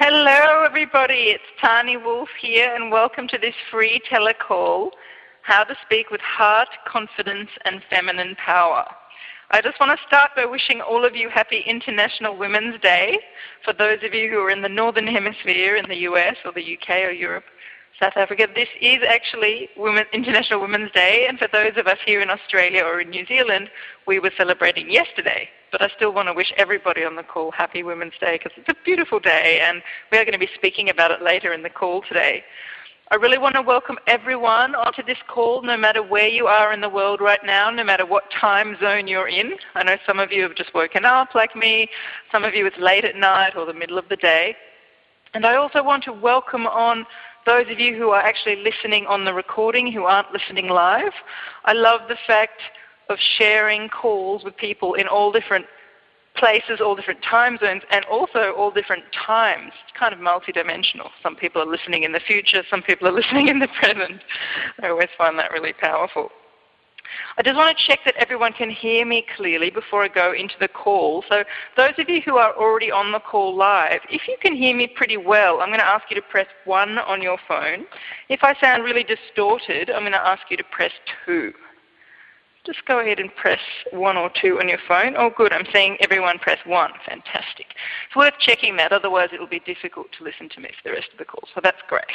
Hello everybody, it's Tani Wolf here and welcome to this free telecall, How to Speak with Heart, Confidence and Feminine Power. I just want to start by wishing all of you happy International Women's Day. For those of you who are in the Northern Hemisphere, in the US or the UK or Europe, South Africa, this is actually International Women's Day, and for those of us here in Australia or in New Zealand, we were celebrating yesterday. But I still want to wish everybody on the call happy Women's Day because it's a beautiful day and we are going to be speaking about it later in the call today. I really want to welcome everyone onto this call, no matter where you are in the world right now, no matter what time zone you're in. I know some of you have just woken up like me, some of you it's late at night or the middle of the day. And I also want to welcome on those of you who are actually listening on the recording, who aren't listening live. I love the fact of sharing calls with people in all different places, all different time zones, and also all different times. It's kind of multidimensional. Some people are listening in the future, some people are listening in the present. I always find that really powerful. I just want to check that everyone can hear me clearly before I go into the call. So those of you who are already on the call live, if you can hear me pretty well, I'm going to ask you to press 1 on your phone. If I sound really distorted, I'm going to ask you to press 2. Just go ahead and press 1 or 2 on your phone. Oh, good. I'm seeing everyone press 1. Fantastic. It's worth checking that. Otherwise, it will be difficult to listen to me for the rest of the call. So that's great.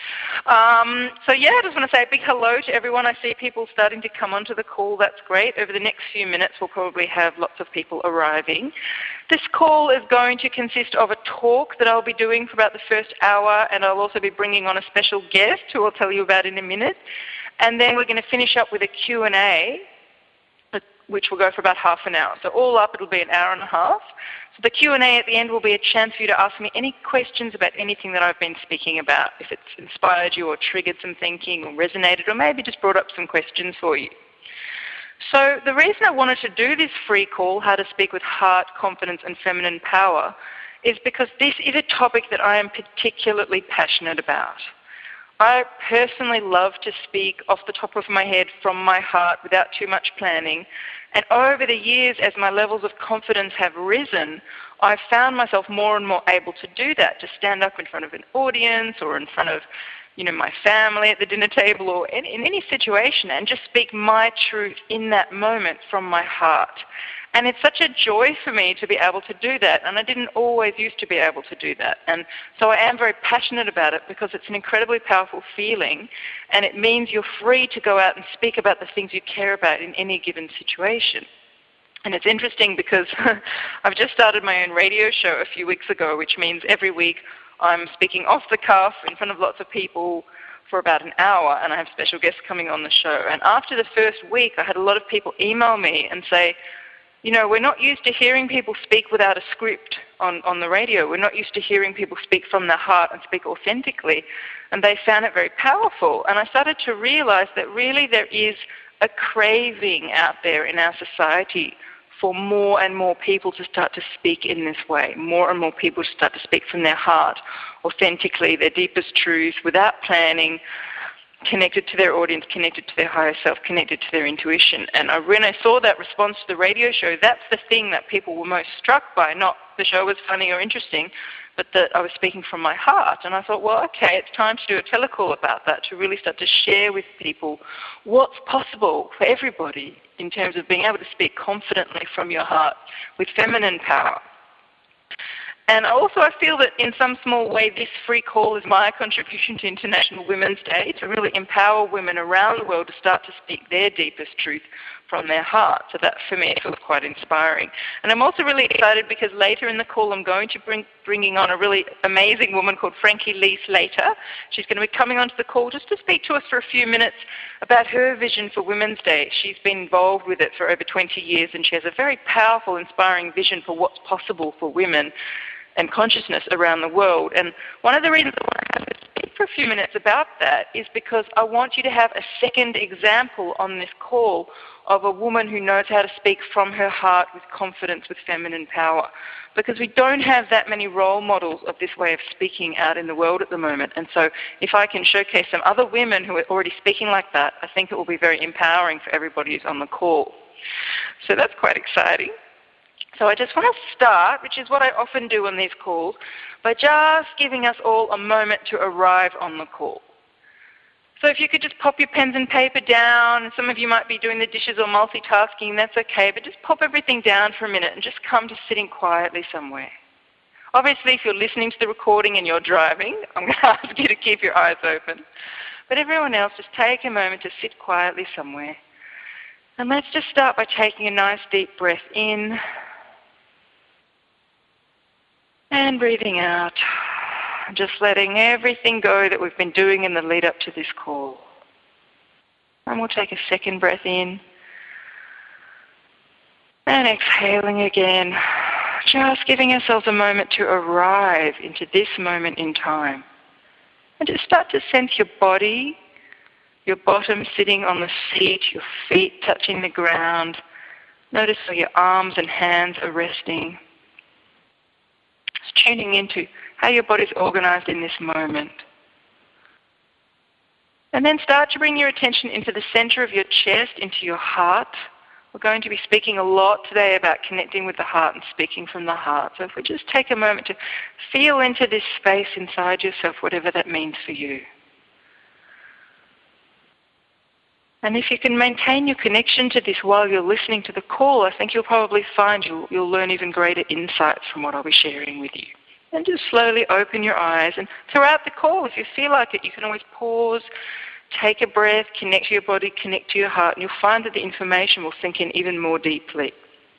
I just want to say a big hello to everyone. I see people starting to come onto the call. That's great. Over the next few minutes, we'll probably have lots of people arriving. This call is going to consist of a talk that I'll be doing for about the first hour, and I'll also be bringing on a special guest who I'll tell you about in a minute. And then we're going to finish up with a Q&A, which will go for about half an hour. So all up, it'll be an hour and a half. So the Q&A at the end will be a chance for you to ask me any questions about anything that I've been speaking about, if it's inspired you or triggered some thinking or resonated or maybe just brought up some questions for you. So the reason I wanted to do this free call, How to Speak with Heart, Confidence and Feminine Power, is because this is a topic that I am particularly passionate about. I personally love to speak off the top of my head from my heart without too much planning. And over the years, as my levels of confidence have risen, I've found myself more and more able to do that, to stand up in front of an audience or in front of, my family at the dinner table or in any situation and just speak my truth in that moment from my heart. And it's such a joy for me to be able to do that, and I didn't always used to be able to do that. And so I am very passionate about it because it's an incredibly powerful feeling, and it means you're free to go out and speak about the things you care about in any given situation. And it's interesting because I've just started my own radio show a few weeks ago, which means every week I'm speaking off the cuff in front of lots of people for about an hour, and I have special guests coming on the show. And after the first week, I had a lot of people email me and say, we're not used to hearing people speak without a script on the radio. We're not used to hearing people speak from their heart and speak authentically. And they found it very powerful. And I started to realize that really there is a craving out there in our society for more and more people to start to speak in this way, more and more people to start to speak from their heart, authentically, their deepest truth, without planning, connected to their audience, connected to their higher self, connected to their intuition. And when I saw that response to the radio show, that's the thing that people were most struck by, not the show was funny or interesting, but that I was speaking from my heart. And I thought, well, okay, it's time to do a telecall about that, to really start to share with people what's possible for everybody in terms of being able to speak confidently from your heart with feminine power. And also I feel that in some small way this free call is my contribution to International Women's Day, to really empower women around the world to start to speak their deepest truth from their heart. So that for me feels quite inspiring. And I'm also really excited because later in the call I'm going to bringing on a really amazing woman called Frankie Lee Slater. She's going to be coming onto the call just to speak to us for a few minutes about her vision for Women's Day. She's been involved with it for over 20 years and she has a very powerful, inspiring vision for what's possible for women and consciousness around the world. And one of the reasons I want to have to speak for a few minutes about that is because I want you to have a second example on this call of a woman who knows how to speak from her heart with confidence, with feminine power. Because we don't have that many role models of this way of speaking out in the world at the moment. And so if I can showcase some other women who are already speaking like that, I think it will be very empowering for everybody who's on the call. So that's quite exciting. So I just want to start, which is what I often do on these calls, by just giving us all a moment to arrive on the call. So if you could just pop your pens and paper down, some of you might be doing the dishes or multitasking, that's okay, but just pop everything down for a minute and just come to sitting quietly somewhere. Obviously, if you're listening to the recording and you're driving, I'm going to ask you to keep your eyes open. But everyone else, just take a moment to sit quietly somewhere. And let's just start by taking a nice deep breath in and breathing out. Just letting everything go that we've been doing in the lead up to this call. And we'll take a second breath in and exhaling again. Just giving ourselves a moment to arrive into this moment in time. And just start to sense your body, your bottom sitting on the seat, your feet touching the ground. Notice how your arms and hands are resting. Just tuning into how your body's organized in this moment. And then start to bring your attention into the center of your chest, into your heart. We're going to be speaking a lot today about connecting with the heart and speaking from the heart. So if we just take a moment to feel into this space inside yourself, whatever that means for you. And if you can maintain your connection to this while you're listening to the call, I think you'll probably find you'll learn even greater insights from what I'll be sharing with you. And just slowly open your eyes. And throughout the call, if you feel like it, you can always pause, take a breath, connect to your body, connect to your heart, and you'll find that the information will sink in even more deeply.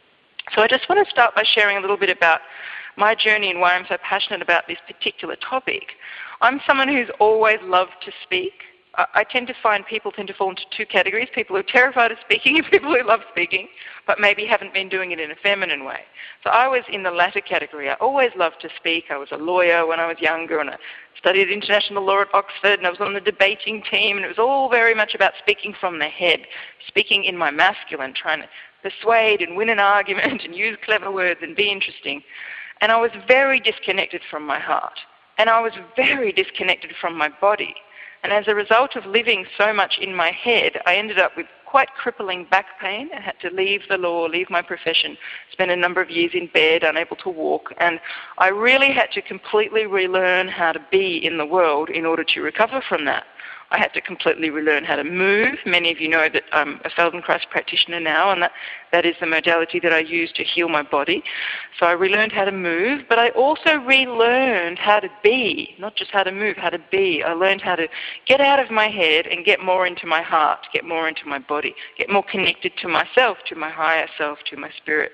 So I just want to start by sharing a little bit about my journey and why I'm so passionate about this particular topic. I'm someone who's always loved to speak. I tend to find people tend to fall into two categories, people who are terrified of speaking and people who love speaking, but maybe haven't been doing it in a feminine way. So I was in the latter category. I always loved to speak. I was a lawyer when I was younger, and I studied international law at Oxford, and I was on the debating team, and it was all very much about speaking from the head, speaking in my masculine, trying to persuade and win an argument and use clever words and be interesting. And I was very disconnected from my heart, and I was very disconnected from my body. And as a result of living so much in my head, I ended up with quite crippling back pain and had to leave the law, leave my profession, spend a number of years in bed, unable to walk. And I really had to completely relearn how to be in the world in order to recover from that. I had to completely relearn how to move. Many of you know that I'm a Feldenkrais practitioner now, and that is the modality that I use to heal my body. So I relearned how to move, but I also relearned how to be, not just how to move, how to be. I learned how to get out of my head and get more into my heart, get more into my body, get more connected to myself, to my higher self, to my spirit.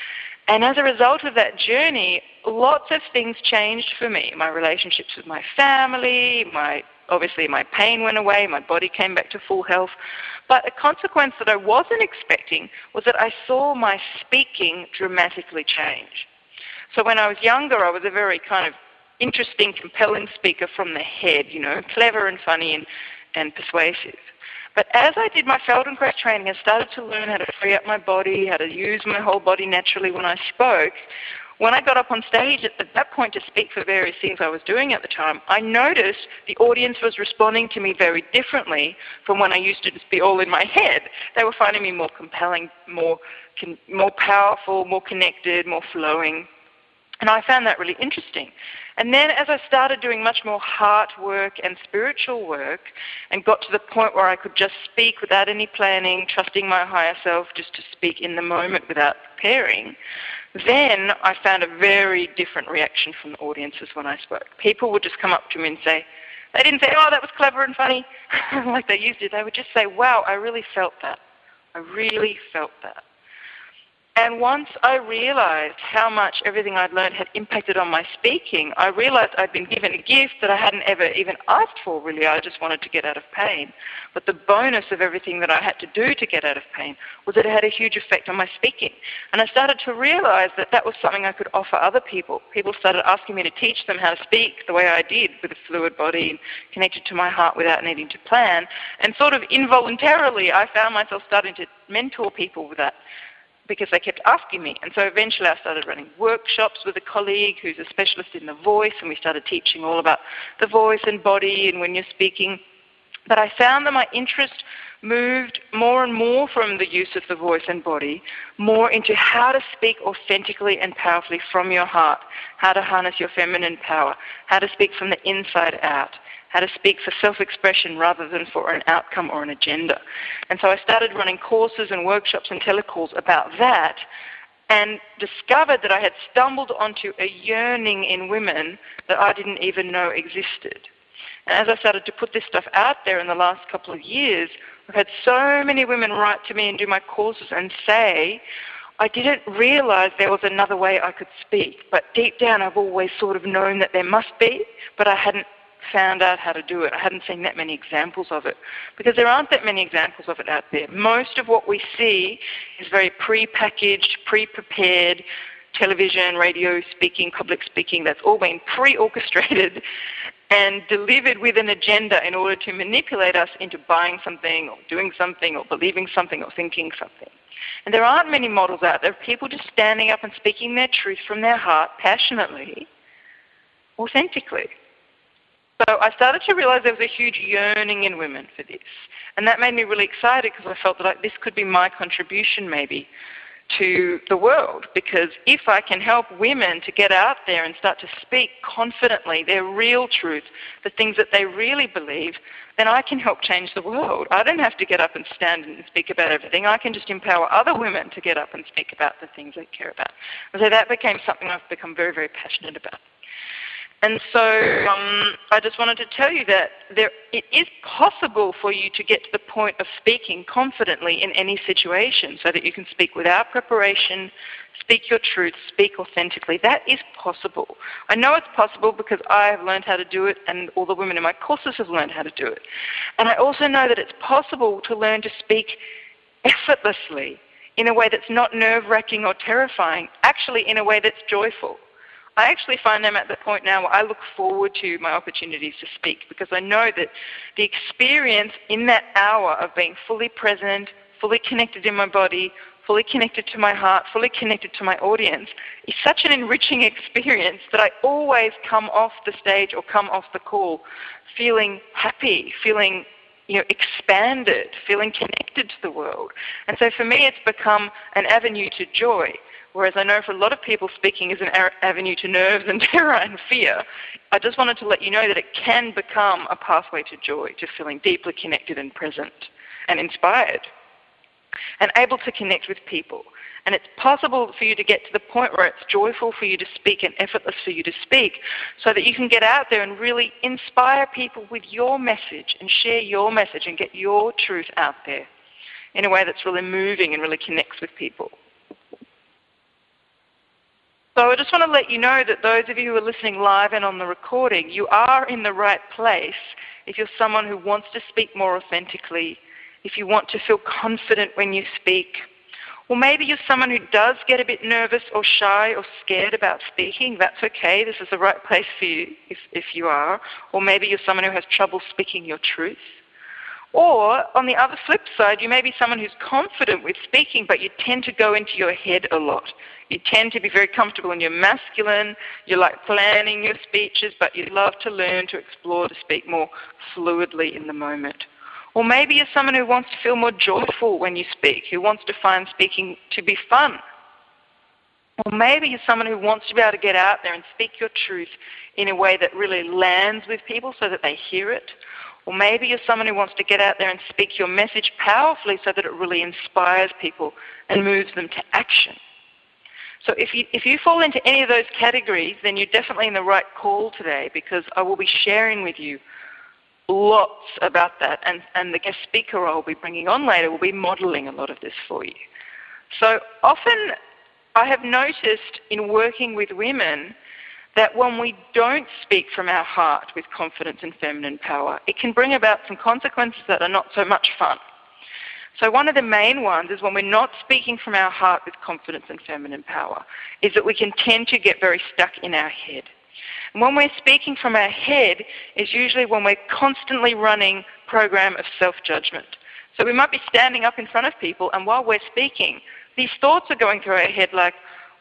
And as a result of that journey, lots of things changed for me. My relationships with my family, obviously my pain went away, my body came back to full health. But a consequence that I wasn't expecting was that I saw my speaking dramatically change. So when I was younger, I was a very kind of interesting, compelling speaker from the head, clever and funny and persuasive. But as I did my Feldenkrais training, I started to learn how to free up my body, how to use my whole body naturally when I spoke. When I got up on stage at that point to speak for various things I was doing at the time, I noticed the audience was responding to me very differently from when I used to just be all in my head. They were finding me more compelling, more powerful, more connected, more flowing. And I found that really interesting. And then as I started doing much more heart work and spiritual work and got to the point where I could just speak without any planning, trusting my higher self just to speak in the moment without preparing, then I found a very different reaction from the audiences when I spoke. People would just come up to me and say, they didn't say, oh, that was clever and funny, like they used to. They would just say, wow, I really felt that. I really felt that. And once I realized how much everything I'd learned had impacted on my speaking, I realized I'd been given a gift that I hadn't ever even asked for, really. I just wanted to get out of pain. But the bonus of everything that I had to do to get out of pain was that it had a huge effect on my speaking. And I started to realize that that was something I could offer other people. People started asking me to teach them how to speak the way I did, with a fluid body and connected to my heart without needing to plan. And sort of involuntarily, I found myself starting to mentor people with that, because they kept asking me. And so eventually I started running workshops with a colleague who's a specialist in the voice, and we started teaching all about the voice and body and when you're speaking. But I found that my interest moved more and more from the use of the voice and body, more into how to speak authentically and powerfully from your heart, how to harness your feminine power, how to speak from the inside out, how to speak for self-expression rather than for an outcome or an agenda. And so I started running courses and workshops and telecalls about that, and discovered that I had stumbled onto a yearning in women that I didn't even know existed. And as I started to put this stuff out there in the last couple of years, I've had so many women write to me and do my courses and say, I didn't realize there was another way I could speak, but deep down I've always sort of known that there must be, but I hadn't found out how to do it. I hadn't seen that many examples of it, because there aren't that many examples of it out there. Most of what we see is very pre-packaged, pre-prepared, television, radio speaking, public speaking. That's all been pre-orchestrated and delivered with an agenda in order to manipulate us into buying something or doing something or believing something or thinking something. And there aren't many models out there of people just standing up and speaking their truth from their heart passionately, authentically. So I started to realize there was a huge yearning in women for this. And that made me really excited, because I felt that this could be my contribution maybe to the world. Because if I can help women to get out there and start to speak confidently their real truth, the things that they really believe, then I can help change the world. I don't have to get up and stand and speak about everything. I can just empower other women to get up and speak about the things they care about. And so that became something I've become very, very passionate about. And so I just wanted to tell you that it is possible for you to get to the point of speaking confidently in any situation, so that you can speak without preparation, speak your truth, speak authentically. That is possible. I know it's possible because I have learned how to do it, and all the women in my courses have learned how to do it. And I also know that it's possible to learn to speak effortlessly in a way that's not nerve-wracking or terrifying, actually in a way that's joyful. I actually find I'm at the point now where I look forward to my opportunities to speak, because I know that the experience in that hour of being fully present, fully connected in my body, fully connected to my heart, fully connected to my audience is such an enriching experience that I always come off the stage or come off the call feeling happy, feeling expanded, feeling connected to the world. And so for me, it's become an avenue to joy. Whereas I know for a lot of people, speaking is an avenue to nerves and terror and fear. I just wanted to let you know that it can become a pathway to joy, to feeling deeply connected and present and inspired and able to connect with people. And it's possible for you to get to the point where it's joyful for you to speak and effortless for you to speak, so that you can get out there and really inspire people with your message and share your message and get your truth out there in a way that's really moving and really connects with people. So I just want to let you know that those of you who are listening live and on the recording, you are in the right place if you're someone who wants to speak more authentically, if you want to feel confident when you speak. Or maybe you're someone who does get a bit nervous or shy or scared about speaking. That's okay. This is the right place for you if you are. Or maybe you're someone who has trouble speaking your truth. Or, on the other flip side, you may be someone who's confident with speaking, but you tend to go into your head a lot. You tend to be very comfortable in your masculine. You like planning your speeches, but you love to learn to explore, to speak more fluidly in the moment. Or maybe you're someone who wants to feel more joyful when you speak, who wants to find speaking to be fun. Or maybe you're someone who wants to be able to get out there and speak your truth in a way that really lands with people so that they hear it. Or maybe you're someone who wants to get out there and speak your message powerfully so that it really inspires people and moves them to action. So if you fall into any of those categories, then you're definitely in the right call today, because I will be sharing with you lots about that. And the guest speaker I will be bringing on later will be modeling a lot of this for you. So often I have noticed in working with women that when we don't speak from our heart with confidence and feminine power, it can bring about some consequences that are not so much fun. So one of the main ones is when we're not speaking from our heart with confidence and feminine power, is that we can tend to get very stuck in our head. And when we're speaking from our head is usually when we're constantly running a program of self-judgment. So we might be standing up in front of people, and while we're speaking, these thoughts are going through our head like,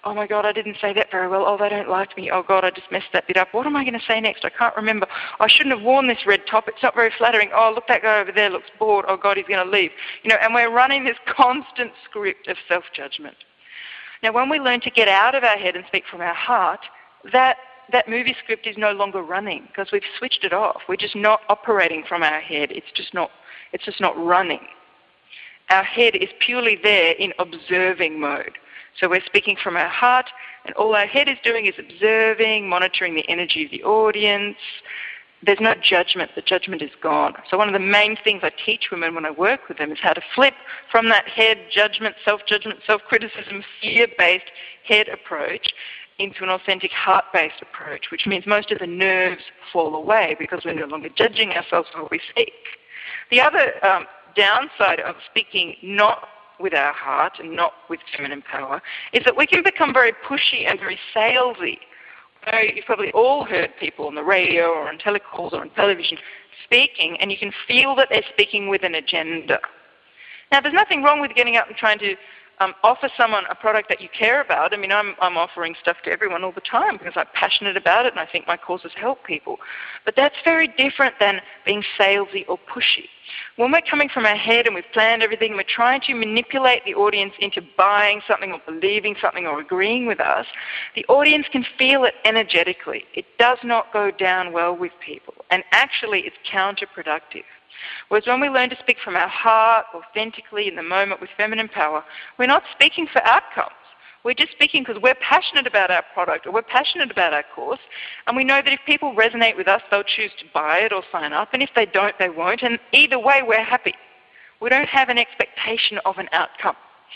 oh my God, I didn't say that very well. Oh, they don't like me. Oh God, I just messed that bit up. What am I going to say next? I can't remember. I shouldn't have worn this red top. It's not very flattering. Oh, look, that guy over there looks bored. Oh God, he's going to leave. And we're running this constant script of self-judgment. Now, when we learn to get out of our head and speak from our heart, that movie script is no longer running because we've switched it off. We're just not operating from our head. It's just not running. Our head is purely there in observing mode. So we're speaking from our heart, and all our head is doing is observing, monitoring the energy of the audience. There's no judgment. The judgment is gone. So one of the main things I teach women when I work with them is how to flip from that head judgment, self-criticism, fear-based head approach into an authentic heart-based approach, which means most of the nerves fall away because we're no longer judging ourselves while we speak. The other downside of speaking not with our heart and not with feminine power is that we can become very pushy and very salesy. You've probably all heard people on the radio or on telecalls or on television speaking, and you can feel that they're speaking with an agenda. Now, there's nothing wrong with getting up and trying to offer someone a product that you care about. I mean, I'm offering stuff to everyone all the time because I'm passionate about it and I think my causes help people. But that's very different than being salesy or pushy. When we're coming from our head and we've planned everything, we're trying to manipulate the audience into buying something or believing something or agreeing with us, the audience can feel it energetically. It does not go down well with people, and actually it's counterproductive. Whereas when we learn to speak from our heart, authentically, in the moment with feminine power, we're not speaking for outcomes. We're just speaking because we're passionate about our product or we're passionate about our course, and we know that if people resonate with us, they'll choose to buy it or sign up, and if they don't, they won't, and either way, we're happy. We don't have an expectation of an outcome.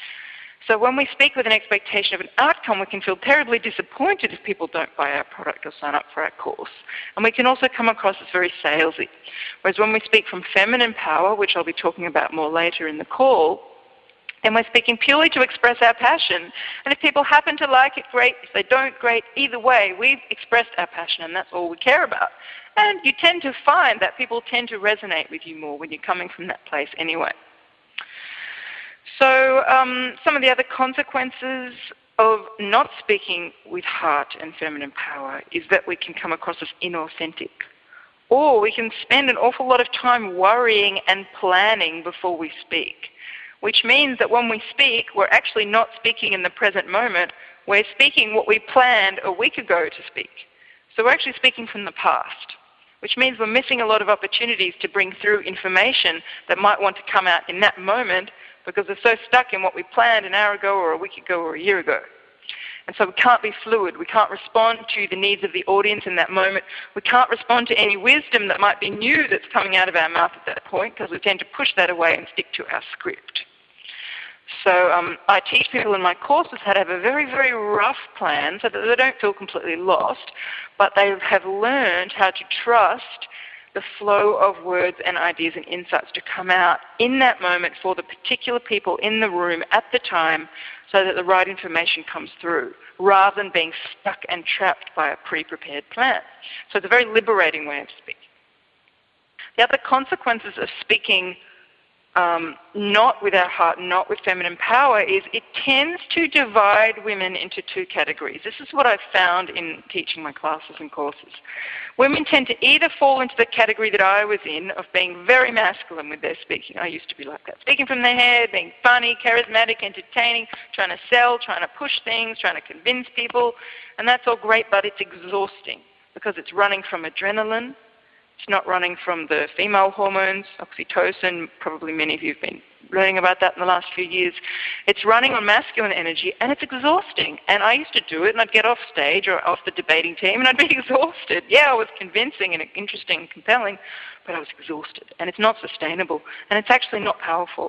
So when we speak with an expectation of an outcome, we can feel terribly disappointed if people don't buy our product or sign up for our course. And we can also come across as very salesy. Whereas when we speak from feminine power, which I'll be talking about more later in the call, then we're speaking purely to express our passion. And if people happen to like it, great. If they don't, great. Either way, we've expressed our passion, and that's all we care about. And you tend to find that people tend to resonate with you more when you're coming from that place anyway. So some of the other consequences of not speaking with heart and feminine power is that we can come across as inauthentic. Or we can spend an awful lot of time worrying and planning before we speak, which means that when we speak, we're actually not speaking in the present moment. We're speaking what we planned a week ago to speak. So we're actually speaking from the past, which means we're missing a lot of opportunities to bring through information that might want to come out in that moment because we're so stuck in what we planned an hour ago or a week ago or a year ago. And so we can't be fluid. We can't respond to the needs of the audience in that moment. We can't respond to any wisdom that might be new that's coming out of our mouth at that point because we tend to push that away and stick to our script. So I teach people in my courses how to have a very, very rough plan so that they don't feel completely lost, but they have learned how to trust the flow of words and ideas and insights to come out in that moment for the particular people in the room at the time so that the right information comes through, rather than being stuck and trapped by a pre-prepared plan. So it's a very liberating way of speaking. The other consequences of speaking not with our heart, not with feminine power, is it tends to divide women into two categories. This is what I've found in teaching my classes and courses. Women tend to either fall into the category that I was in of being very masculine with their speaking. I used to be like that. Speaking from their head, being funny, charismatic, entertaining, trying to sell, trying to push things, trying to convince people. And that's all great, but it's exhausting because it's running from adrenaline. It's not running from the female hormones, oxytocin. Probably many of you have been learning about that in the last few years. It's running on masculine energy, and it's exhausting. And I used to do it, and I'd get off stage or off the debating team, and I'd be exhausted. Yeah, I was convincing and interesting and compelling, but I was exhausted. And it's not sustainable, and it's actually not powerful.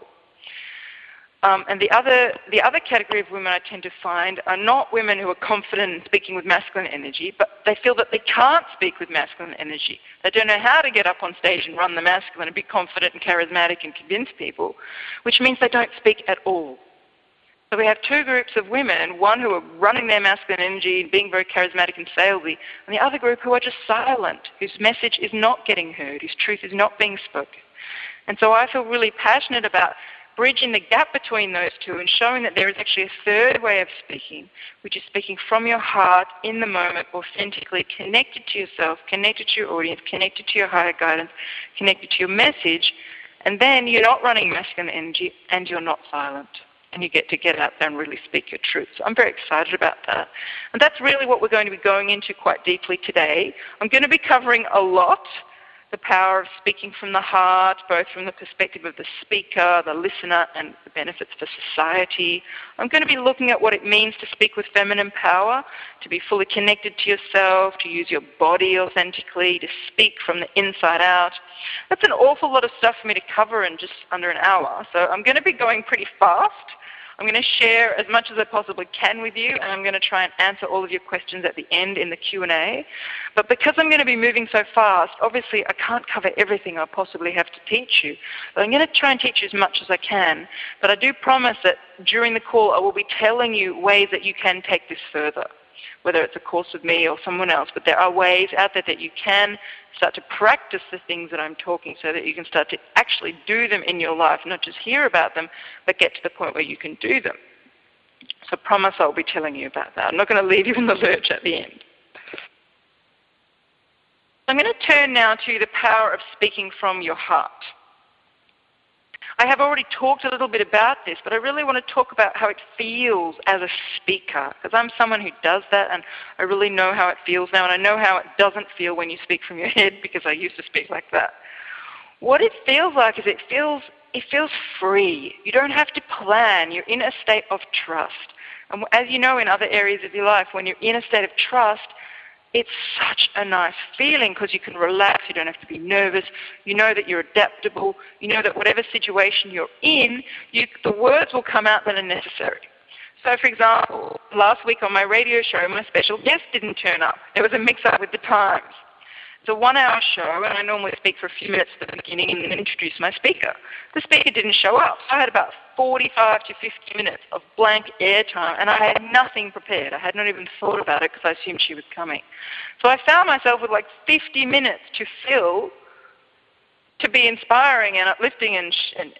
And the other category of women I tend to find are not women who are confident in speaking with masculine energy, but they feel that they can't speak with masculine energy. They don't know how to get up on stage and run the masculine and be confident and charismatic and convince people, which means they don't speak at all. So we have two groups of women, one who are running their masculine energy and being very charismatic and salesy, and the other group who are just silent, whose message is not getting heard, whose truth is not being spoken. And so I feel really passionate about bridging the gap between those two and showing that there is actually a third way of speaking, which is speaking from your heart in the moment, authentically, connected to yourself, connected to your audience, connected to your higher guidance, connected to your message, and then you're not running masculine energy and you're not silent. And you get to get out there and really speak your truth. So I'm very excited about that. And that's really what we're going to be going into quite deeply today. I'm going to be covering a lot the power of speaking from the heart, both from the perspective of the speaker, the listener, and the benefits for society. I'm going to be looking at what it means to speak with feminine power, to be fully connected to yourself, to use your body authentically, to speak from the inside out. That's an awful lot of stuff for me to cover in just under an hour. So I'm going to be going pretty fast. I'm going to share as much as I possibly can with you, and I'm going to try and answer all of your questions at the end in the Q&A. But because I'm going to be moving so fast, obviously I can't cover everything I possibly have to teach you. But I'm going to try and teach you as much as I can. But I do promise that during the call I will be telling you ways that you can take this further, whether it's a course with me or someone else. But there are ways out there that you can start to practice the things that I'm talking, so that you can start to actually do them in your life, not just hear about them, but get to the point where you can do them. So I promise I'll be telling you about that. I'm not going to leave you in the lurch at the end. I'm going to turn now to the power of speaking from your heart. I have already talked a little bit about this, but I really want to talk about how it feels as a speaker, because I'm someone who does that, and I really know how it feels now, and I know how it doesn't feel when you speak from your head, because I used to speak like that. What it feels like is it feels free. You don't have to plan. You're in a state of trust. And as you know in other areas of your life, when you're in a state of trust, it's such a nice feeling because you can relax, you don't have to be nervous, you know that you're adaptable, you know that whatever situation you're in, the words will come out that are necessary. So for example, last week on my radio show, my special guest didn't turn up. There was a mix-up with the times. It's a 1-hour show, and I normally speak for a few minutes at the beginning and then introduce my speaker. The speaker didn't show up, so I had about 45 to 50 minutes of blank airtime, and I had nothing prepared. I had not even thought about it because I assumed she was coming. So I found myself with like 50 minutes to fill to be inspiring and uplifting and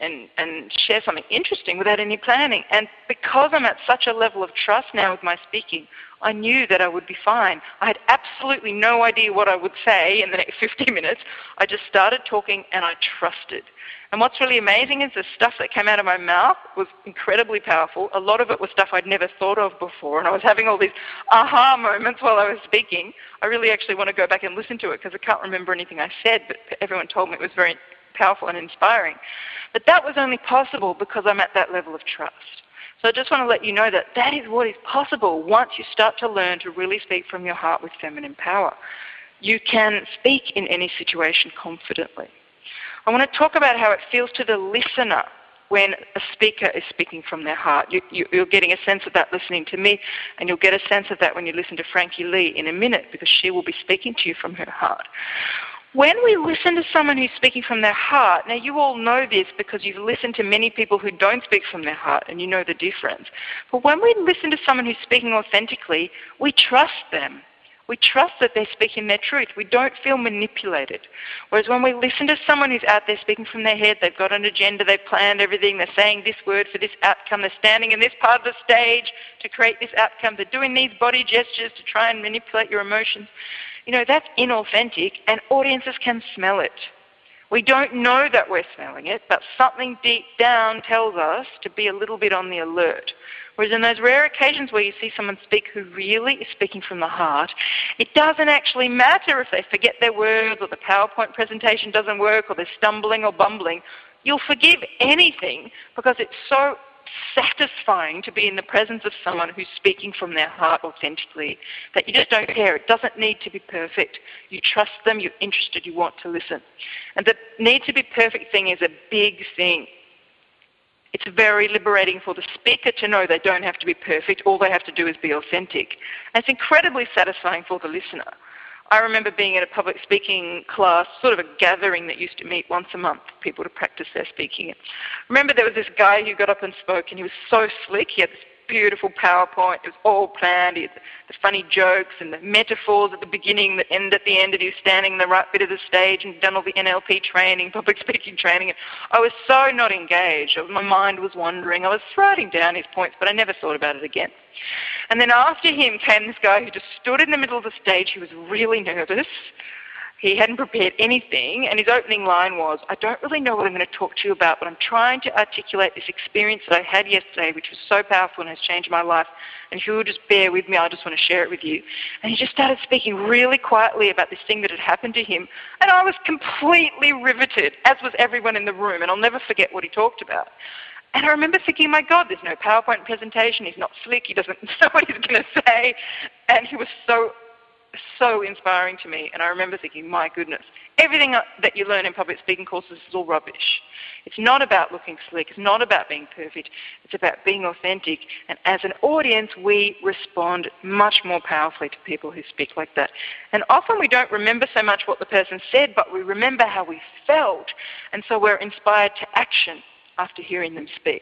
share something interesting without any planning. And because I'm at such a level of trust now with my speaking, I knew that I would be fine. I had absolutely no idea what I would say in the next 50 minutes. I just started talking and I trusted. And what's really amazing is the stuff that came out of my mouth was incredibly powerful. A lot of it was stuff I'd never thought of before, and I was having all these aha moments while I was speaking. I really actually want to go back and listen to it because I can't remember anything I said, but everyone told me it was very powerful and inspiring. But that was only possible because I'm at that level of trust. So I just want to let you know that that is what is possible once you start to learn to really speak from your heart with feminine power. You can speak in any situation confidently. I want to talk about how it feels to the listener when a speaker is speaking from their heart. You're getting a sense of that listening to me, and you'll get a sense of that when you listen to Frankie Lee in a minute, because she will be speaking to you from her heart. When we listen to someone who's speaking from their heart, now you all know this because you've listened to many people who don't speak from their heart and you know the difference. But when we listen to someone who's speaking authentically, we trust them. We trust that they're speaking their truth. We don't feel manipulated. Whereas when we listen to someone who's out there speaking from their head, they've got an agenda, they've planned everything, they're saying this word for this outcome, they're standing in this part of the stage to create this outcome, they're doing these body gestures to try and manipulate your emotions. You know, that's inauthentic, and audiences can smell it. We don't know that we're smelling it, but something deep down tells us to be a little bit on the alert. Whereas in those rare occasions where you see someone speak who really is speaking from the heart, it doesn't actually matter if they forget their words or the PowerPoint presentation doesn't work or they're stumbling or bumbling. You'll forgive anything because it's so satisfying to be in the presence of someone who's speaking from their heart authentically that you just don't care. It doesn't need to be perfect. You trust them, you're interested, you want to listen. And the need to be perfect thing is a big thing. It's very liberating for the speaker to know they don't have to be perfect. All they have to do is be authentic. And it's incredibly satisfying for the listener. I remember being at a public speaking class, sort of a gathering that used to meet once a month for people to practice their speaking. I remember there was this guy who got up and spoke, and he was so slick. He had this beautiful PowerPoint. It was all planned. He had the funny jokes and the metaphors at the beginning that end at the end, and he was standing in the right bit of the stage and done all the NLP training, public speaking training. And I was so not engaged. My mind was wandering. I was writing down his points, but I never thought about it again. And then after him came this guy who just stood in the middle of the stage. He was really nervous. He hadn't prepared anything, and his opening line was, I don't really know what I'm going to talk to you about, but I'm trying to articulate this experience that I had yesterday, which was so powerful and has changed my life, and if you will just bear with me, I just want to share it with you. And he just started speaking really quietly about this thing that had happened to him, and I was completely riveted, as was everyone in the room, and I'll never forget what he talked about. And I remember thinking, my God, there's no PowerPoint presentation, he's not slick, he doesn't know what he's going to say, and he was so inspiring to me. And I remember thinking, my goodness, everything that you learn in public speaking courses is all rubbish. It's not about looking slick. It's not about being perfect. It's about being authentic. And as an audience, we respond much more powerfully to people who speak like that. And often we don't remember so much what the person said, but we remember how we felt. And so we're inspired to action after hearing them speak.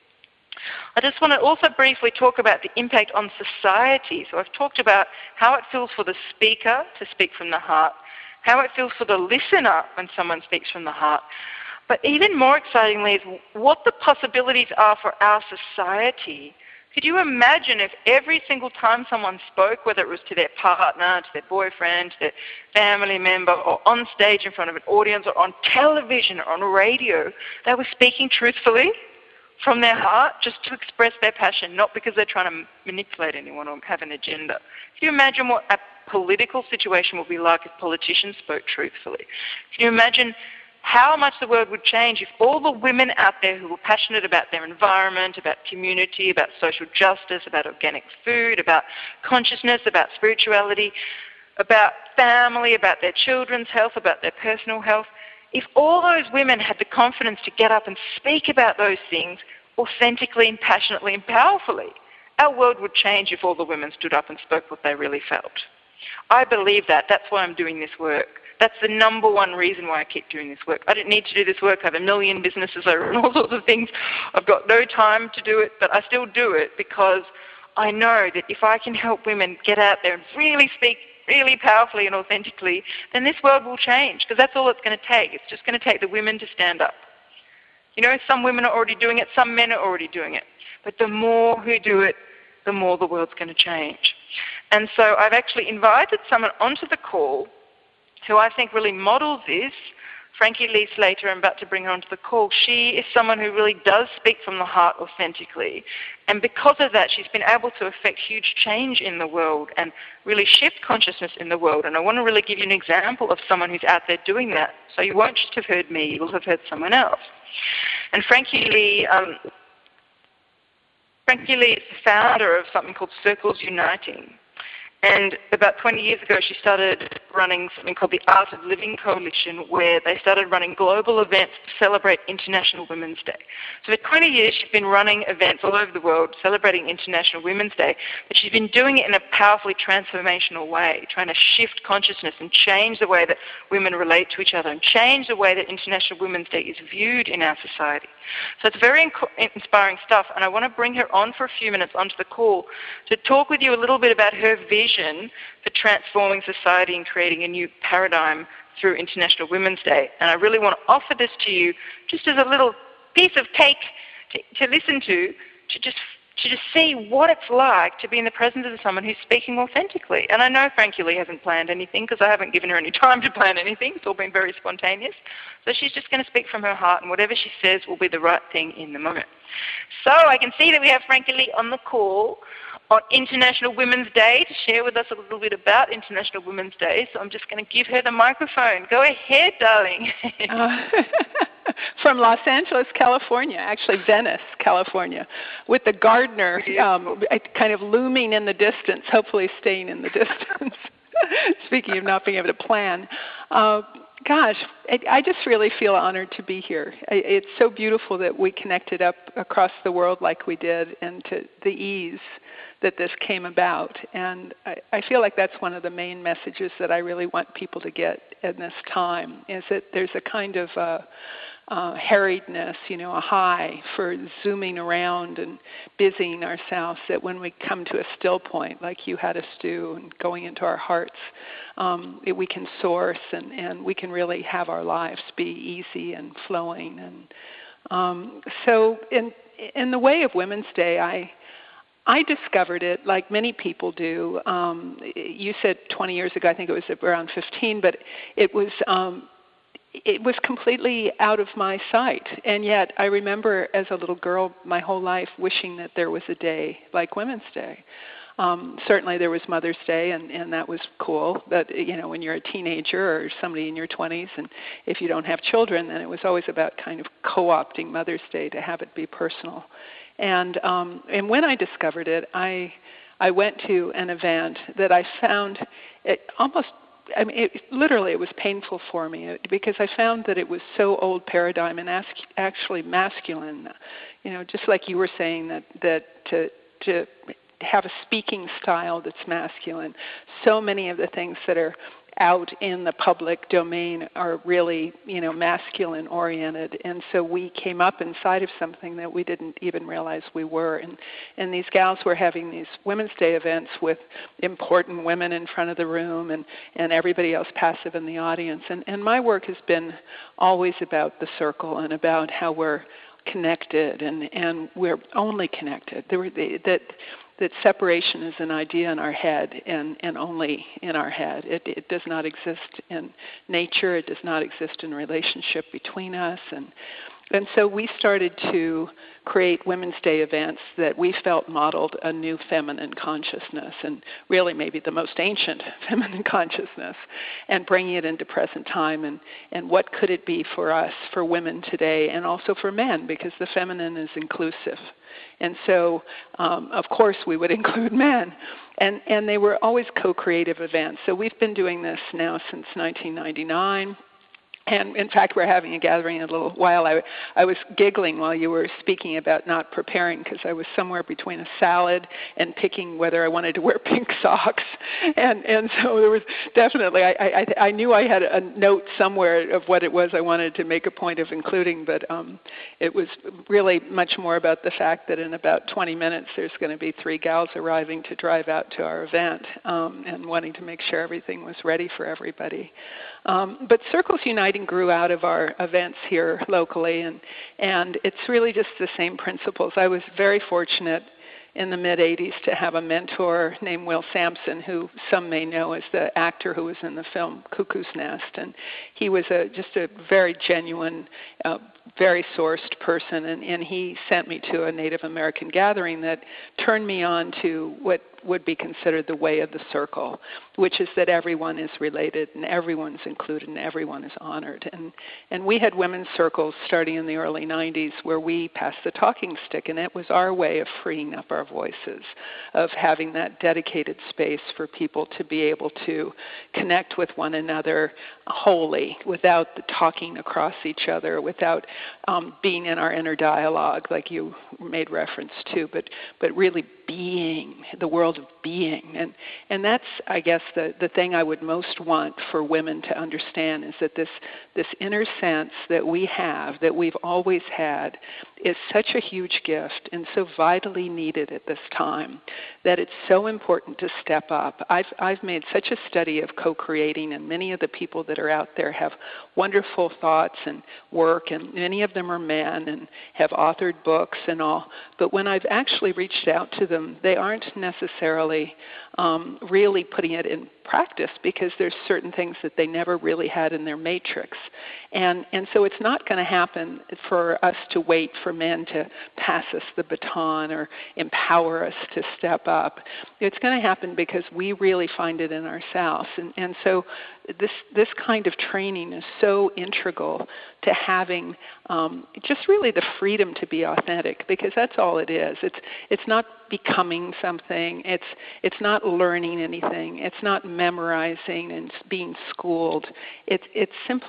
I just want to also briefly talk about the impact on society. So I've talked about how it feels for the speaker to speak from the heart, how it feels for the listener when someone speaks from the heart. But even more excitingly is what the possibilities are for our society. Could you imagine if every single time someone spoke, whether it was to their partner, to their boyfriend, to their family member, or on stage in front of an audience, or on television, or on radio, they were speaking truthfully from their heart, just to express their passion, not because they're trying to manipulate anyone or have an agenda. Can you imagine what a political situation would be like if politicians spoke truthfully? Can you imagine how much the world would change if all the women out there who were passionate about their environment, about community, about social justice, about organic food, about consciousness, about spirituality, about family, about their children's health, about their personal health, if all those women had the confidence to get up and speak about those things authentically and passionately and powerfully, our world would change if all the women stood up and spoke what they really felt. I believe that. That's why I'm doing this work. That's the number one reason why I keep doing this work. I didn't need to do this work. I have 1 million businesses. I run all sorts of things. I've got no time to do it, but I still do it because I know that if I can help women get out there and really speak really powerfully and authentically, then this world will change, because that's all it's going to take. It's just going to take the women to stand up. You know, some women are already doing it, some men are already doing it. But the more who do it, the more the world's going to change. And so I've actually invited someone onto the call who I think really models this. Frankie Lee Slater, I'm about to bring her onto the call. She is someone who really does speak from the heart authentically. And because of that, she's been able to affect huge change in the world and really shift consciousness in the world. And I want to really give you an example of someone who's out there doing that. So you won't just have heard me, you will have heard someone else. And Frankie Lee is the founder of something called Circles Uniting. And about 20 years ago, she started running something called the Art of Living Coalition, where they started running global events to celebrate International Women's Day. So for 20 years, she's been running events all over the world celebrating International Women's Day, but she's been doing it in a powerfully transformational way, trying to shift consciousness and change the way that women relate to each other and change the way that International Women's Day is viewed in our society. So it's very inspiring stuff, and I want to bring her on for a few minutes onto the call to talk with you a little bit about her vision for transforming society and creating a new paradigm through International Women's Day. And I really want to offer this to you just as a little piece of cake to listen to just see what it's like to be in the presence of someone who's speaking authentically. And I know Frankie Lee hasn't planned anything because I haven't given her any time to plan anything. It's all been very spontaneous. So she's just going to speak from her heart, and whatever she says will be the right thing in the moment. So I can see that we have Frankie Lee on the call on International Women's Day to share with us a little bit about International Women's Day. So I'm just going to give her the microphone. Go ahead, darling. From Los Angeles, California, actually Venice, California, with the gardener kind of looming in the distance, hopefully staying in the distance. Speaking of not being able to plan. Gosh, I just really feel honored to be here. It's so beautiful that we connected up across the world like we did, and to the ease that this came about. And I feel like that's one of the main messages that I really want people to get in this time, is that there's a kind of harriedness, a high for zooming around and busying ourselves, that when we come to a still point, like you had us do, and going into our hearts, we can source and we can really have our lives be easy and flowing. And so in the way of Women's Day, I discovered it like many people do. You said 20 years ago, I think it was around 15, but it was completely out of my sight. And yet I remember as a little girl my whole life wishing that there was a day like Women's Day. Certainly there was Mother's Day, and that was cool. But, when you're a teenager or somebody in your 20s, and if you don't have children, then it was always about kind of co-opting Mother's Day to have it be personal. And when I discovered it, I went to an event that I found it literally it was painful for me, because I found that it was so old paradigm and actually masculine. Just like you were saying that to have a speaking style that's masculine, so many of the things that are out in the public domain are really, masculine oriented. And so we came up inside of something that we didn't even realize we were. And these gals were having these Women's Day events with important women in front of the room and everybody else passive in the audience. And my work has been always about the circle and about how we're connected, and we're only connected. That separation is an idea in our head, and only in our head. It does not exist in nature. It does not exist in relationship between us. And so we started to create Women's Day events that we felt modeled a new feminine consciousness, and really maybe the most ancient feminine consciousness, and bringing it into present time, and what could it be for us, for women today, and also for men, because the feminine is inclusive. And so, of course, we would include men. And they were always co-creative events. So we've been doing this now since 1999. And in fact, we're having a gathering in a little while. I was giggling while you were speaking about not preparing, because I was somewhere between a salad and picking whether I wanted to wear pink socks. And so there was definitely, I knew I had a note somewhere of what it was I wanted to make a point of including, but it was really much more about the fact that in about 20 minutes there's going to be 3 gals arriving to drive out to our event, and wanting to make sure everything was ready for everybody. But Circles Uniting grew out of our events here locally, and it's really just the same principles. I was very fortunate in the mid-'80s to have a mentor named Will Sampson, who some may know as the actor who was in the film Cuckoo's Nest. And he was just a very genuine, very sourced person, and he sent me to a Native American gathering that turned me on to what would be considered the way of the circle, which is that everyone is related and everyone's included and everyone is honored. And we had women's circles starting in the early 90s where we passed the talking stick, and it was our way of freeing up our voices, of having that dedicated space for people to be able to connect with one another wholly, without the talking across each other, without being in our inner dialogue like you made reference to, but really being, the world of being. And that's, I guess, the thing I would most want for women to understand, is that this inner sense that we have, that we've always had, is such a huge gift and so vitally needed at this time that it's so important to step up. I've made such a study of co-creating, and many of the people that are out there have wonderful thoughts and work, and many of them are men and have authored books and all. But when I've actually reached out to them, they aren't necessarily really putting it in practice, because there's certain things that they never really had in their matrix. And so it's not going to happen for us to wait for men to pass us the baton or empower us to step up. It's going to happen because we really find it in ourselves. And so this kind of training is so integral to having just really the freedom to be authentic, because that's all it is. It's not becoming something. It's not learning anything. It's not memorizing and being schooled. It's simply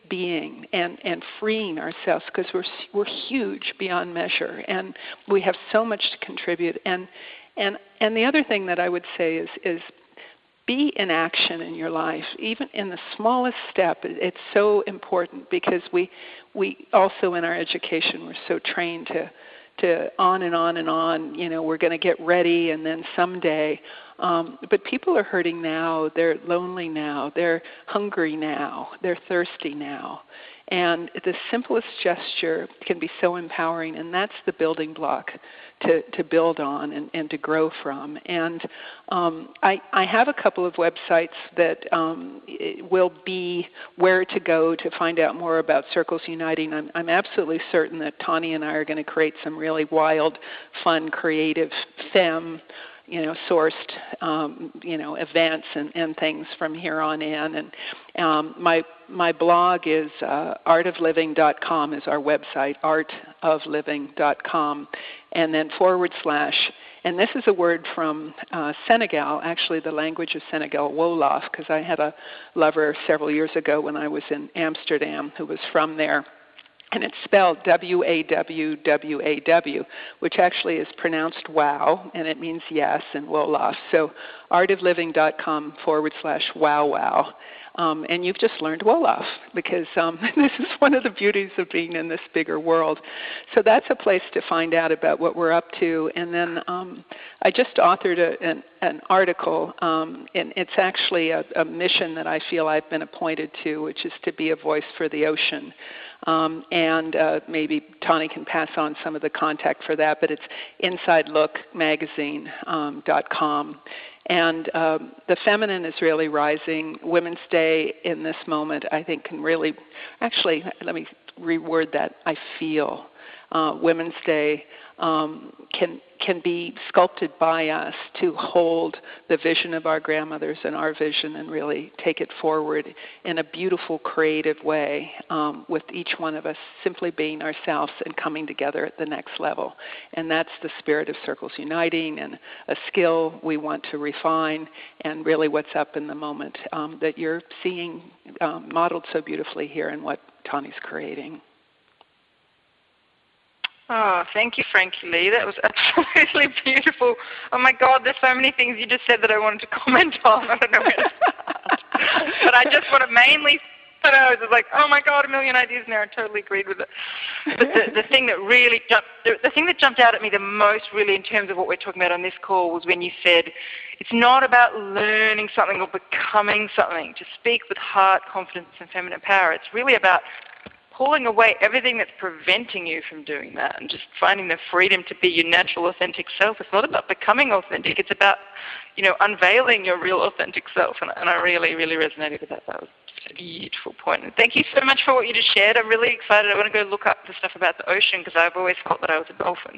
being and freeing ourselves, because we're huge beyond measure, and we have so much to contribute. And the other thing that I would say is be in action in your life, even in the smallest step. It's so important, because we also in our education, we're so trained to on and on and on, we're going to get ready and then someday. But people are hurting now, they're lonely now, they're hungry now, they're thirsty now. And the simplest gesture can be so empowering, and that's the building block to build on and to grow from. And I have a couple of websites that will be where to go to find out more about Circles Uniting. I'm absolutely certain that Tani and I are going to create some really wild, fun, creative, femme sourced, events and things from here on in. And my blog is artofliving.com is our website, artofliving.com, and then / and this is a word from Senegal, actually the language of Senegal, Wolof, because I had a lover several years ago when I was in Amsterdam who was from there. And it's spelled W-A-W-W-A-W, which actually is pronounced wow, and it means yes in Wolof. So artofliving.com / wow. And you've just learned Wolof, because this is one of the beauties of being in this bigger world. So that's a place to find out about what we're up to. And then I just authored an article, and it's actually a mission that I feel I've been appointed to, which is to be a voice for the ocean. And maybe Tani can pass on some of the contact for that, but it's InsideLookMagazine.com. And the feminine is really rising. Women's Day in this moment, I think, can really, actually, let me reword that. I feel Women's Day can be sculpted by us to hold the vision of our grandmothers and our vision and really take it forward in a beautiful, creative way, with each one of us simply being ourselves and coming together at the next level. And that's the spirit of Circles Uniting, and a skill we want to refine, and really what's up in the moment that you're seeing modeled so beautifully here in what Tani's creating. Oh, thank you, Frankie Lee. That was absolutely beautiful. Oh, my God, there's so many things you just said that I wanted to comment on. I don't know where to start. But I just want to mainly, I was like, oh, my God, a million ideas now. I totally agreed with it. But the thing that really jumped out at me the most, really, in terms of what we're talking about on this call, was when you said it's not about learning something or becoming something. To speak with heart, confidence, and feminine power. It's really about pulling away everything that's preventing you from doing that and just finding the freedom to be your natural, authentic self. It's not about becoming authentic. It's about, unveiling your real, authentic self. And I really, really resonated with that. That was a beautiful point. And thank you so much for what you just shared. I'm really excited. I want to go look up the stuff about the ocean, because I've always thought that I was a dolphin.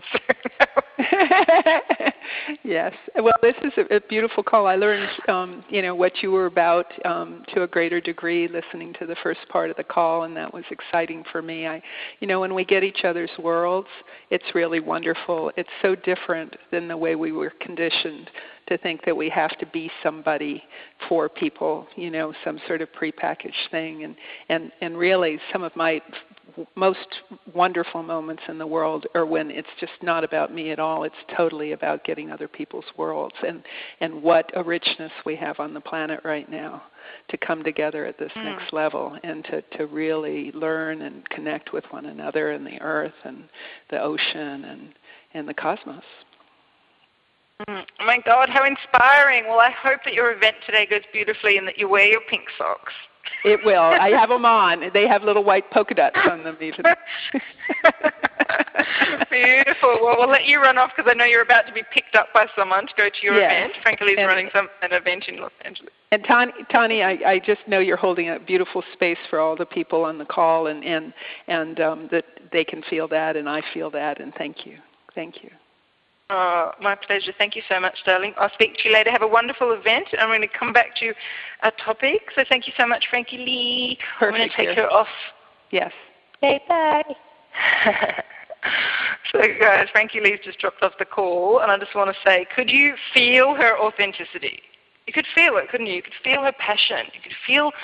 Yes. Well, this is a beautiful call. I learned, what you were about to a greater degree listening to the first part of the call, and that was exciting for me. When we get each other's worlds, it's really wonderful. It's so different than the way we were conditioned to think that we have to be somebody for people, some sort of prepackaged thing. And really, some of my most wonderful moments in the world are when it's just not about me at all. It's totally about getting other people's worlds, and what a richness we have on the planet right now to come together at this next level and to really learn and connect with one another and the earth and the ocean and the cosmos. Oh my God, how inspiring. Well, I hope that your event today goes beautifully and that you wear your pink socks. It will. I have them on. They have little white polka dots on them even. Beautiful. Well, we'll let you run off, because I know you're about to be picked up by someone to go to your event. Frankie Lee's running an event in Los Angeles. And Tani, I just know you're holding a beautiful space for all the people on the call, and that they can feel that, and I feel that, and thank you. Thank you. Oh, my pleasure. Thank you so much, darling. I'll speak to you later. Have a wonderful event. I'm going to come back to our topic. So thank you so much, Frankie Lee. Perfect. I'm going to take her off. Yes. Okay, bye. So, guys, Frankie Lee's just dropped off the call, and I just want to say, could you feel her authenticity? You could feel it, couldn't you? You could feel her passion. You could feel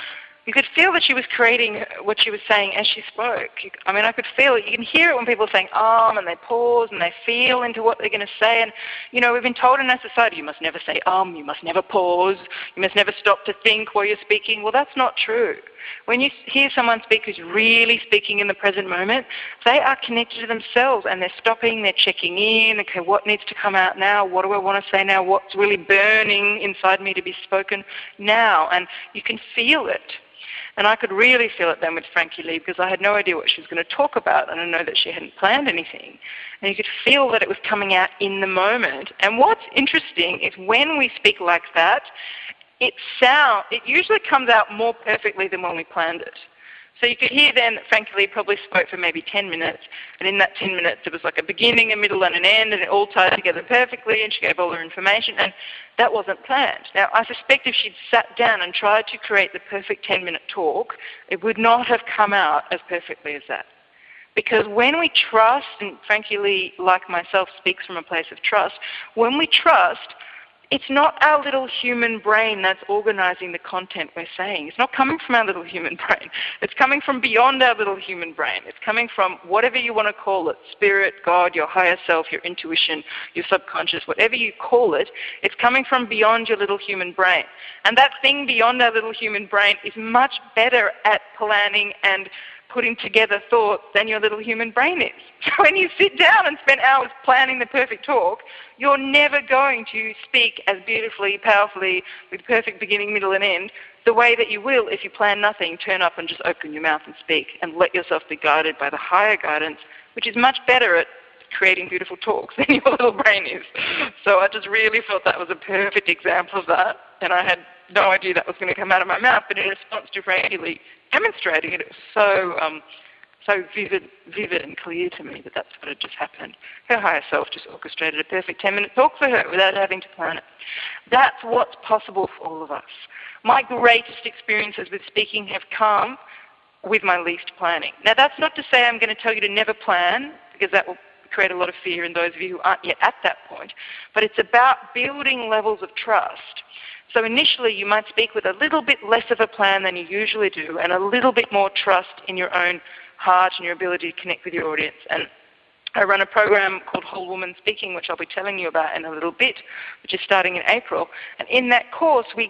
You could feel that she was creating what she was saying as she spoke. I could feel it. You can hear it when people are saying and they pause and they feel into what they're going to say. And, we've been told in our society, you must never say you must never pause, you must never stop to think while you're speaking. Well, that's not true. When you hear someone speak who's really speaking in the present moment, they are connected to themselves and they're stopping, they're checking in, okay, what needs to come out now? What do I want to say now? What's really burning inside me to be spoken now? And you can feel it. And I could really feel it then with Frankie Lee because I had no idea what she was going to talk about and I know that she hadn't planned anything. And you could feel that it was coming out in the moment. And what's interesting is when we speak like that, it usually comes out more perfectly than when we planned it. So you could hear then that Frankie Lee probably spoke for maybe 10 minutes, and in that 10 minutes there was like a beginning, a middle, and an end, and it all tied together perfectly, and she gave all her information, and that wasn't planned. Now, I suspect if she'd sat down and tried to create the perfect 10-minute talk, it would not have come out as perfectly as that. Because when we trust, and Frankie Lee, like myself, speaks from a place of trust, when we trust, it's not our little human brain that's organizing the content we're saying. It's not coming from our little human brain. It's coming from beyond our little human brain. It's coming from whatever you want to call it, spirit, God, your higher self, your intuition, your subconscious, whatever you call it, it's coming from beyond your little human brain. And that thing beyond our little human brain is much better at planning and putting together thoughts than your little human brain is. So when you sit down and spend hours planning the perfect talk, you're never going to speak as beautifully, powerfully, with perfect beginning, middle, and end, the way that you will if you plan nothing, turn up and just open your mouth and speak and let yourself be guided by the higher guidance, which is much better at creating beautiful talks than your little brain is. So I just really felt that was a perfect example of that, and I had no idea that was going to come out of my mouth, but in response to Frankie Lee demonstrating it, it was so vivid and clear to me that that's what had just happened. Her higher self just orchestrated a perfect 10-minute talk for her without having to plan it. That's what's possible for all of us. My greatest experiences with speaking have come with my least planning. Now, that's not to say I'm going to tell you to never plan, because that will create a lot of fear in those of you who aren't yet at that point, but it's about building levels of trust. So initially you might speak with a little bit less of a plan than you usually do and a little bit more trust in your own heart and your ability to connect with your audience. And I run a program called Whole Woman Speaking, which I'll be telling you about in a little bit, which is starting in April. And in that course, we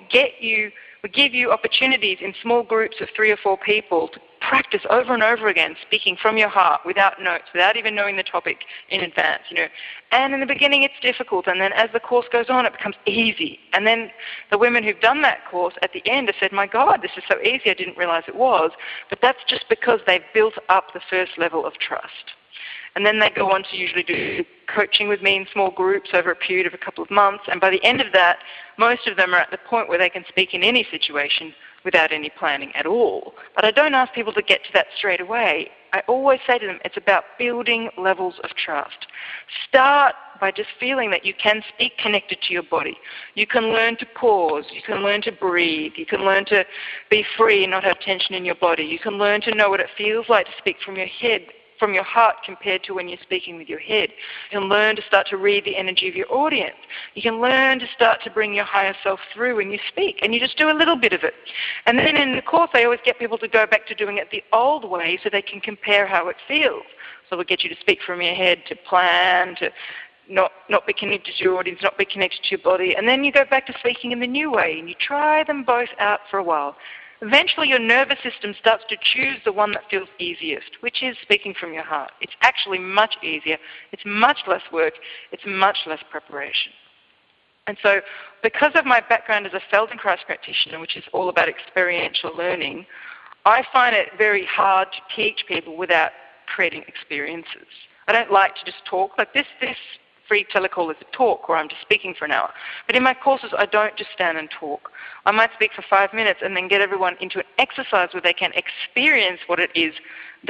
give you opportunities in small groups of 3 or 4 people to practice over and over again, speaking from your heart, without notes, without even knowing the topic in advance, And in the beginning, it's difficult, and then as the course goes on, it becomes easy. And then the women who've done that course at the end have said, "My God, this is so easy, I didn't realize it was." But that's just because they've built up the first level of trust. And then they go on to usually do coaching with me in small groups over a period of a couple of months. And by the end of that, most of them are at the point where they can speak in any situation without any planning at all. But I don't ask people to get to that straight away. I always say to them, it's about building levels of trust. Start by just feeling that you can speak connected to your body. You can learn to pause. You can learn to breathe. You can learn to be free and not have tension in your body. You can learn to know what it feels like to speak from your head, from your heart, compared to when you're speaking with your head. You can learn to start to read the energy of your audience. You can learn to start to bring your higher self through when you speak, and you just do a little bit of it. And then in the course, I always get people to go back to doing it the old way so they can compare how it feels. So we'll get you to speak from your head, to plan, to not be connected to your audience, not be connected to your body, and then you go back to speaking in the new way, and you try them both out for a while. Eventually your nervous system starts to choose the one that feels easiest, which is speaking from your heart. It's actually much easier. It's much less work. It's much less preparation. And so because of my background as a Feldenkrais practitioner, which is all about experiential learning, I find it very hard to teach people without creating experiences. I don't like to just talk. Like this free telecall is a talk where I'm just speaking for an hour. But in my courses, I don't just stand and talk. I might speak for 5 minutes and then get everyone into an exercise where they can experience what it is that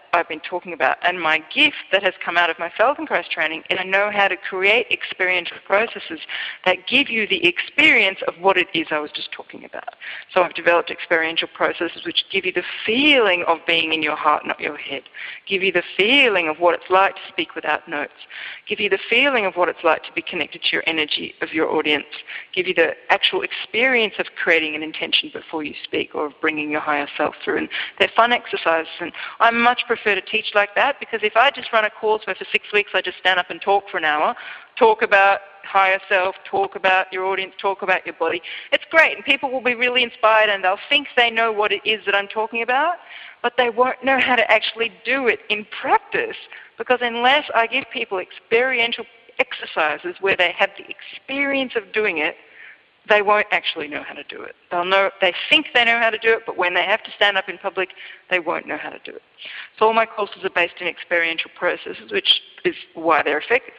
I've been talking about. And my gift that has come out of my Feldenkrais training is I know how to create experiential processes that give you the experience of what it is I was just talking about. So I've developed experiential processes which give you the feeling of being in your heart, not your head. Give you the feeling of what it's like to speak without notes. Give you the feeling of what it's like to be connected to your energy of your audience. Give you the actual experience of creating an intention before you speak, or of bringing your higher self through. And they're fun exercises, and I much prefer to teach like that, because if I just run a course where for 6 weeks I just stand up and talk for an hour, talk about higher self, talk about your audience, talk about your body, it's great, and people will be really inspired and they'll think they know what it is that I'm talking about, but they won't know how to actually do it in practice, because unless I give people experiential exercises where they have the experience of doing it, they won't actually know how to do it. They think they know how to do it, but when they have to stand up in public, they won't know how to do it. So all my courses are based in experiential processes, which is why they're effective.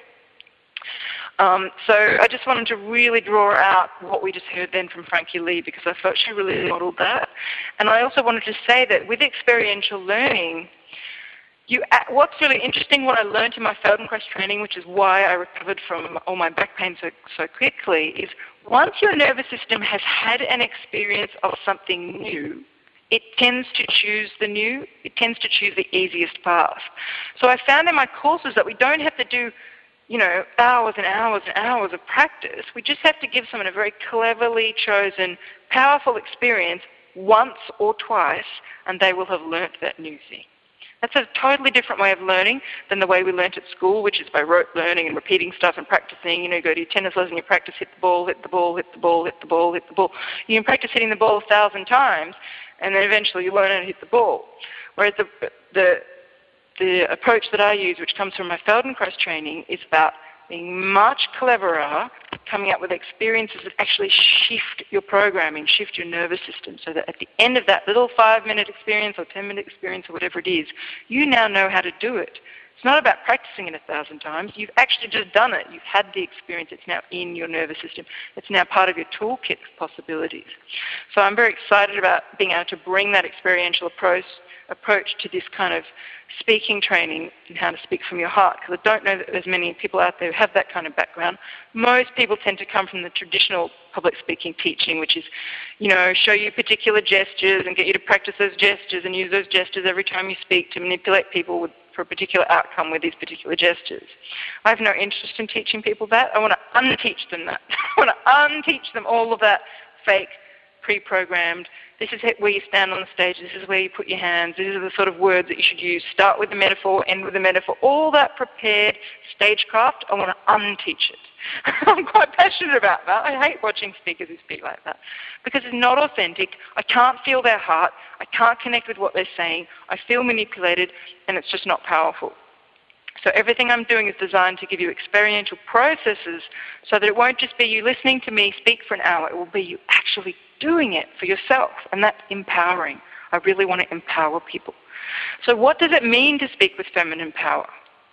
So I just wanted to really draw out what we just heard then from Frankie Lee, because I felt she really modeled that. And I also wanted to say that with experiential learning, what's really interesting, what I learned in my Feldenkrais training, which is why I recovered from all my back pain so quickly, is once your nervous system has had an experience of something new, it tends to choose the new, it tends to choose the easiest path. So I found in my courses that we don't have to do, hours and hours and hours of practice. We just have to give someone a very cleverly chosen, powerful experience once or twice, and they will have learnt that new thing. That's a totally different way of learning than the way we learnt at school, which is by rote learning and repeating stuff and practicing. You go to your tennis lesson, you practice hit the ball, hit the ball, hit the ball, hit the ball, hit the ball. You can practice hitting the ball 1,000 times, and then eventually you learn how to hit the ball. Whereas the approach that I use, which comes from my Feldenkrais training, is about being much cleverer, coming up with experiences that actually shift your programming, shift your nervous system, so that at the end of that little 5-minute experience or 10-minute experience or whatever it is, you now know how to do it. It's not about practicing it 1,000 times. You've actually just done it. You've had the experience. It's now in your nervous system. It's now part of your toolkit of possibilities. So I'm very excited about being able to bring that experiential approach to this kind of speaking training and how to speak from your heart, because I don't know that there's many people out there who have that kind of background. Most people tend to come from the traditional public speaking teaching, which is, show you particular gestures and get you to practice those gestures and use those gestures every time you speak to manipulate people for a particular outcome with these particular gestures. I have no interest in teaching people that. I want to unteach them that. I want to unteach them all of that fake, pre-programmed, this is where you stand on the stage, this is where you put your hands, these are the sort of words that you should use, start with the metaphor, end with the metaphor, all that prepared stagecraft, I want to unteach it. I'm quite passionate about that. I hate watching speakers who speak like that, because it's not authentic. I can't feel their heart, I can't connect with what they're saying, I feel manipulated, and it's just not powerful. So everything I'm doing is designed to give you experiential processes so that it won't just be you listening to me speak for an hour, it will be you actually doing it for yourself, and that's empowering. I really want to empower people. So what does it mean to speak with feminine power?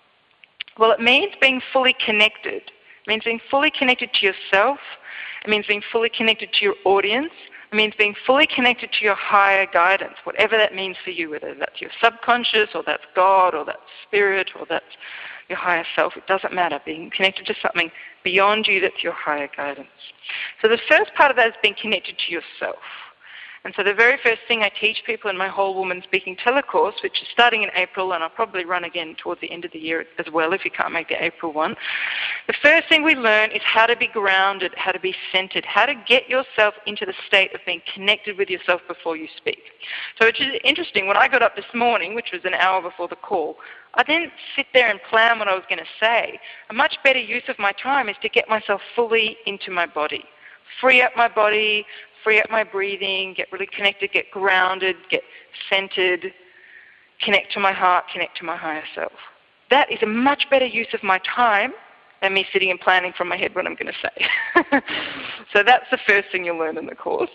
Well, it means being fully connected. It means being fully connected to yourself. It means being fully connected to your audience. It means being fully connected to your higher guidance, whatever that means for you, whether that's your subconscious or that's God or that's spirit or that's your higher self. It doesn't matter. Being connected to something beyond you that's your higher guidance. So the first part of that is being connected to yourself. And so the very first thing I teach people in my Whole Woman Speaking Telecourse, which is starting in April, and I'll probably run again towards the end of the year as well if you can't make the April one, the first thing we learn is how to be grounded, how to be centered, how to get yourself into the state of being connected with yourself before you speak. So it's interesting, when I got up this morning, which was an hour before the call, I didn't sit there and plan what I was going to say. A much better use of my time is to get myself fully into my body. Free up my body, free up my breathing, get really connected, get grounded, get centered, connect to my heart, connect to my higher self. That is a much better use of my time than me sitting and planning from my head what I'm going to say. So that's the first thing you'll learn in the course.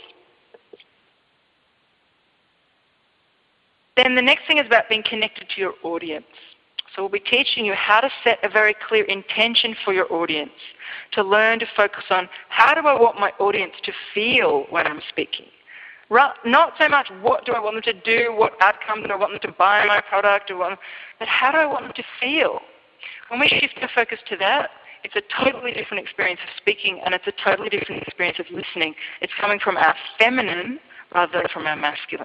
Then the next thing is about being connected to your audience. So we'll be teaching you how to set a very clear intention for your audience, to learn to focus on how do I want my audience to feel when I'm speaking. Not so much what do I want them to do, what outcome do I want them to buy my product, but how do I want them to feel? When we shift our focus to that, it's a totally different experience of speaking, and it's a totally different experience of listening. It's coming from our feminine rather than from our masculine.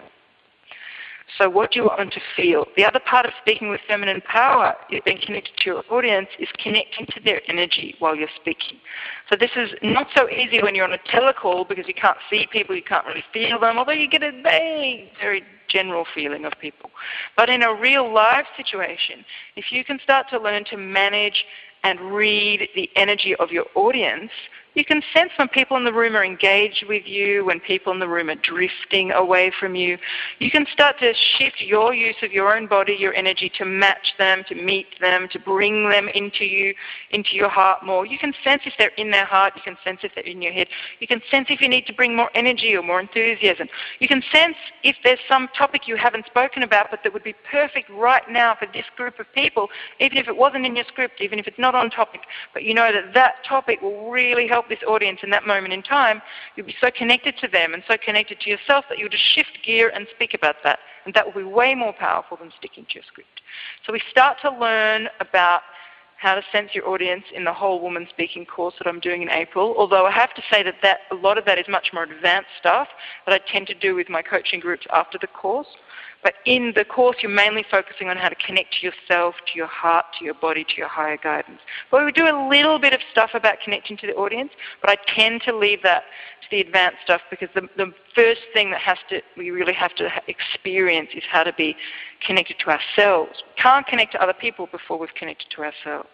So what do you want them to feel? The other part of speaking with feminine power, being connected to your audience, is connecting to their energy while you're speaking. So this is not so easy when you're on a telecall because you can't see people, you can't really feel them, although you get a very general feeling of people. But in a real live situation, if you can start to learn to manage and read the energy of your audience, you can sense when people in the room are engaged with you, when people in the room are drifting away from you. You can start to shift your use of your own body, your energy, to match them, to meet them, to bring them into you, into your heart more. You can sense if they're in their heart. You can sense if they're in your head. You can sense if you need to bring more energy or more enthusiasm. You can sense if there's some topic you haven't spoken about but that would be perfect right now for this group of people, even if it wasn't in your script, even if it's not on topic, but you know that that topic will really help this audience in that moment in time. You'll be so connected to them and so connected to yourself that you'll just shift gear and speak about that. And that will be way more powerful than sticking to your script. So we start to learn about how to sense your audience in the Whole Woman Speaking course that I'm doing in April, although I have to say that a lot of that is much more advanced stuff that I tend to do with my coaching groups after the course. But in the course, you're mainly focusing on how to connect to yourself, to your heart, to your body, to your higher guidance. But we do a little bit of stuff about connecting to the audience, but I tend to leave that to the advanced stuff because the first thing that we really have to experience is how to be connected to ourselves. We can't connect to other people before we've connected to ourselves.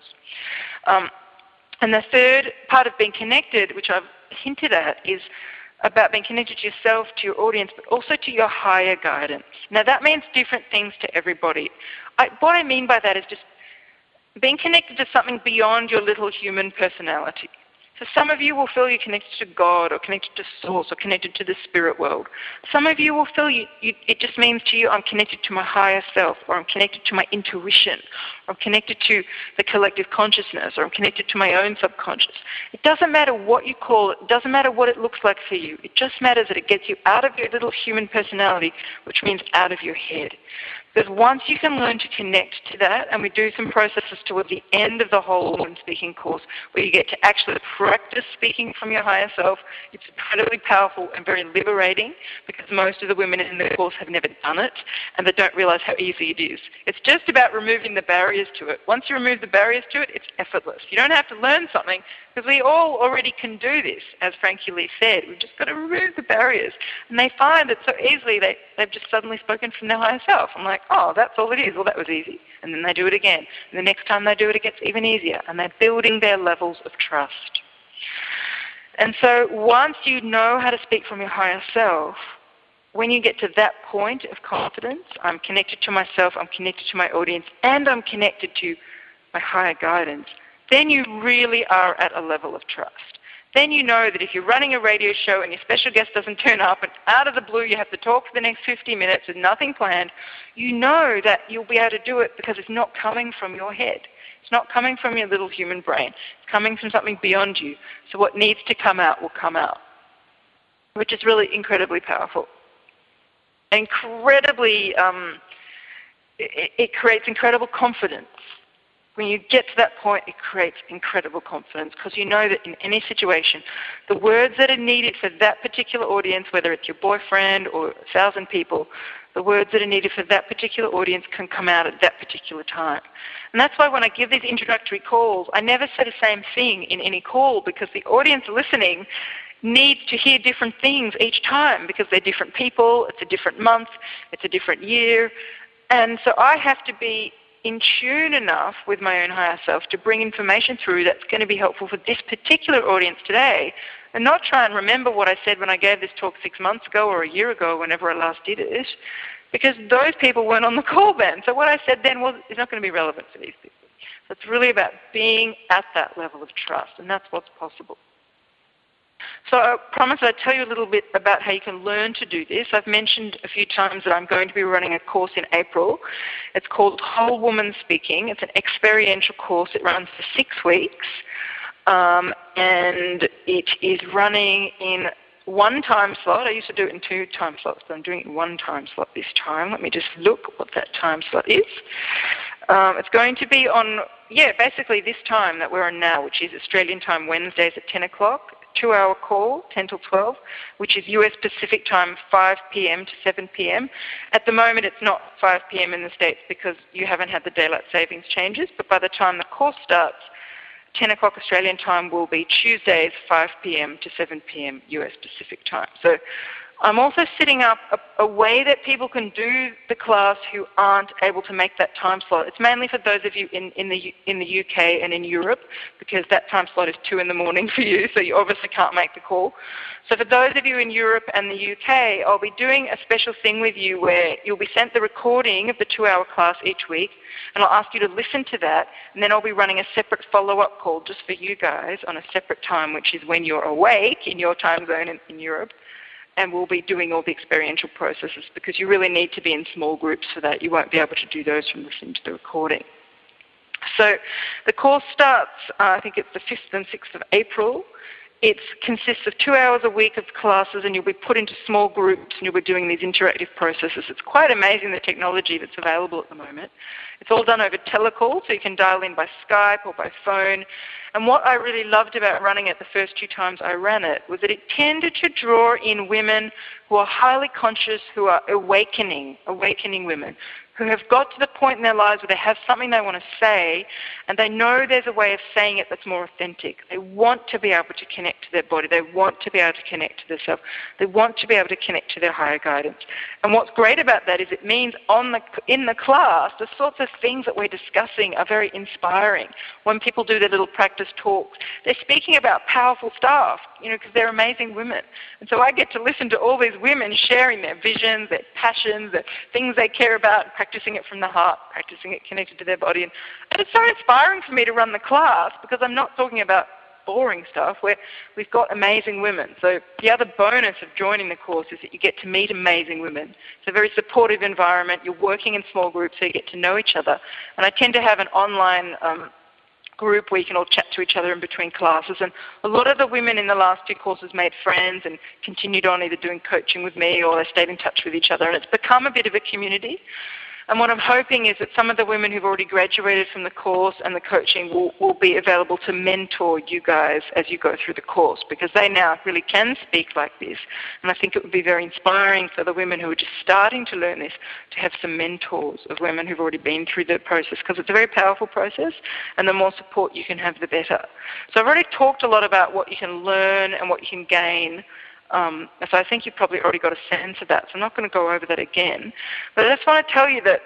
And the third part of being connected, which I've hinted at, is about being connected to yourself, to your audience, but also to your higher guidance. Now that means different things to everybody. What I mean by that is just being connected to something beyond your little human personality. So some of you will feel you're connected to God or connected to Source or connected to the spirit world. Some of you will feel it just means to you, I'm connected to my higher self, or I'm connected to my intuition, or I'm connected to the collective consciousness, or I'm connected to my own subconscious. It doesn't matter what you call it. It doesn't matter what it looks like for you. It just matters that it gets you out of your little human personality, which means out of your head. Because once you can learn to connect to that, and we do some processes toward the end of the Whole Woman Speaking course where you get to actually practice speaking from your higher self, it's incredibly powerful and very liberating because most of the women in the course have never done it and they don't realize how easy it is. It's just about removing the barriers to it. Once you remove the barriers to it, it's effortless. You don't have to learn something because we all already can do this, as Frankie Lee said. We've just got to remove the barriers. And they find it so easily they've just suddenly spoken from their higher self. I'm like, oh, that's all it is. Well, that was easy. And then they do it again. And the next time they do it, it gets even easier. And they're building their levels of trust. And so once you know how to speak from your higher self, when you get to that point of confidence, I'm connected to myself, I'm connected to my audience, and I'm connected to my higher guidance, then you really are at a level of trust. Then you know that if you're running a radio show and your special guest doesn't turn up and out of the blue you have to talk for the next 50 minutes with nothing planned, you know that you'll be able to do it because it's not coming from your head. It's not coming from your little human brain. It's coming from something beyond you. So what needs to come out will come out, which is really incredibly powerful. Incredibly, it creates incredible confidence. When you get to that point, it creates incredible confidence because you know that in any situation, the words that are needed for that particular audience, whether it's your boyfriend or 1,000 people, the words that are needed for that particular audience can come out at that particular time. And that's why when I give these introductory calls, I never say the same thing in any call because the audience listening needs to hear different things each time because they're different people, it's a different month, it's a different year. And so I have to be in tune enough with my own higher self to bring information through that's going to be helpful for this particular audience today and not try and remember what I said when I gave this talk 6 months ago or a year ago, whenever I last did it, because those people weren't on the call then. So what I said then is not going to be relevant for these people. So it's really about being at that level of trust, and that's what's possible. So I promise I'll tell you a little bit about how you can learn to do this. I've mentioned a few times that I'm going to be running a course in April. It's called Whole Woman Speaking. It's an experiential course. It runs for 6 weeks. And it is running in one time slot. I used to do it in 2 time slots, but I'm doing it in 1 time slot this time. Let me just look what that time slot is. It's going to be on, basically this time that we're on now, which is Australian time Wednesdays at 10 o'clock. 2-hour call, 10 till 12, which is US Pacific time, 5 p.m. to 7 p.m. At the moment, it's not 5 p.m. in the States because you haven't had the daylight savings changes, but by the time the course starts, 10 o'clock Australian time will be Tuesdays, 5 p.m. to 7 p.m. US Pacific time. So I'm also setting up a way that people can do the class who aren't able to make that time slot. It's mainly for those of you in the UK and in Europe, because that time slot is 2 in the morning for you, so you obviously can't make the call. So for those of you in Europe and the UK, I'll be doing a special thing with you where you'll be sent the recording of the 2-hour class each week, and I'll ask you to listen to that, and then I'll be running a separate follow-up call just for you guys on a separate time, which is when you're awake in your time zone in Europe. And we'll be doing all the experiential processes because you really need to be in small groups for that. You won't be able to do those from listening to the recording. So the course starts, I think it's the 5th and 6th of April. It consists of 2 hours a week of classes, and you'll be put into small groups and you'll be doing these interactive processes. It's quite amazing, the technology that's available at the moment. It's all done over telecall, so you can dial in by Skype or by phone. And what I really loved about running it the first 2 times I ran it was that it tended to draw in women who are highly conscious, who are awakening women, who have got to the point in their lives where they have something they want to say, and they know there's a way of saying it that's more authentic. They want to be able to connect to their body. They want to be able to connect to their self. They want to be able to connect to their higher guidance. And what's great about that is it means in the class, the sorts of things that we're discussing are very inspiring. When people do their little practice talks, they're speaking about powerful stuff, because they're amazing women. And so I get to listen to all these women sharing their visions, their passions, the things they care about, practicing it from the heart, practicing it connected to their body. And it's so inspiring for me to run the class because I'm not talking about boring stuff where we've got amazing women. So the other bonus of joining the course is that you get to meet amazing women. It's a very supportive environment. You're working in small groups so you get to know each other. And I tend to have an online group where you can all chat to each other in between classes. And a lot of the women in the last 2 courses made friends and continued on either doing coaching with me or they stayed in touch with each other. And it's become a bit of a community. And what I'm hoping is that some of the women who've already graduated from the course and the coaching will be available to mentor you guys as you go through the course, because they now really can speak like this. And I think it would be very inspiring for the women who are just starting to learn this to have some mentors of women who've already been through the process, because it's a very powerful process, and the more support you can have, the better. So I've already talked a lot about what you can learn and what you can gain. So I think you've probably already got a sense of that, so I'm not going to go over that again. But I just want to tell you that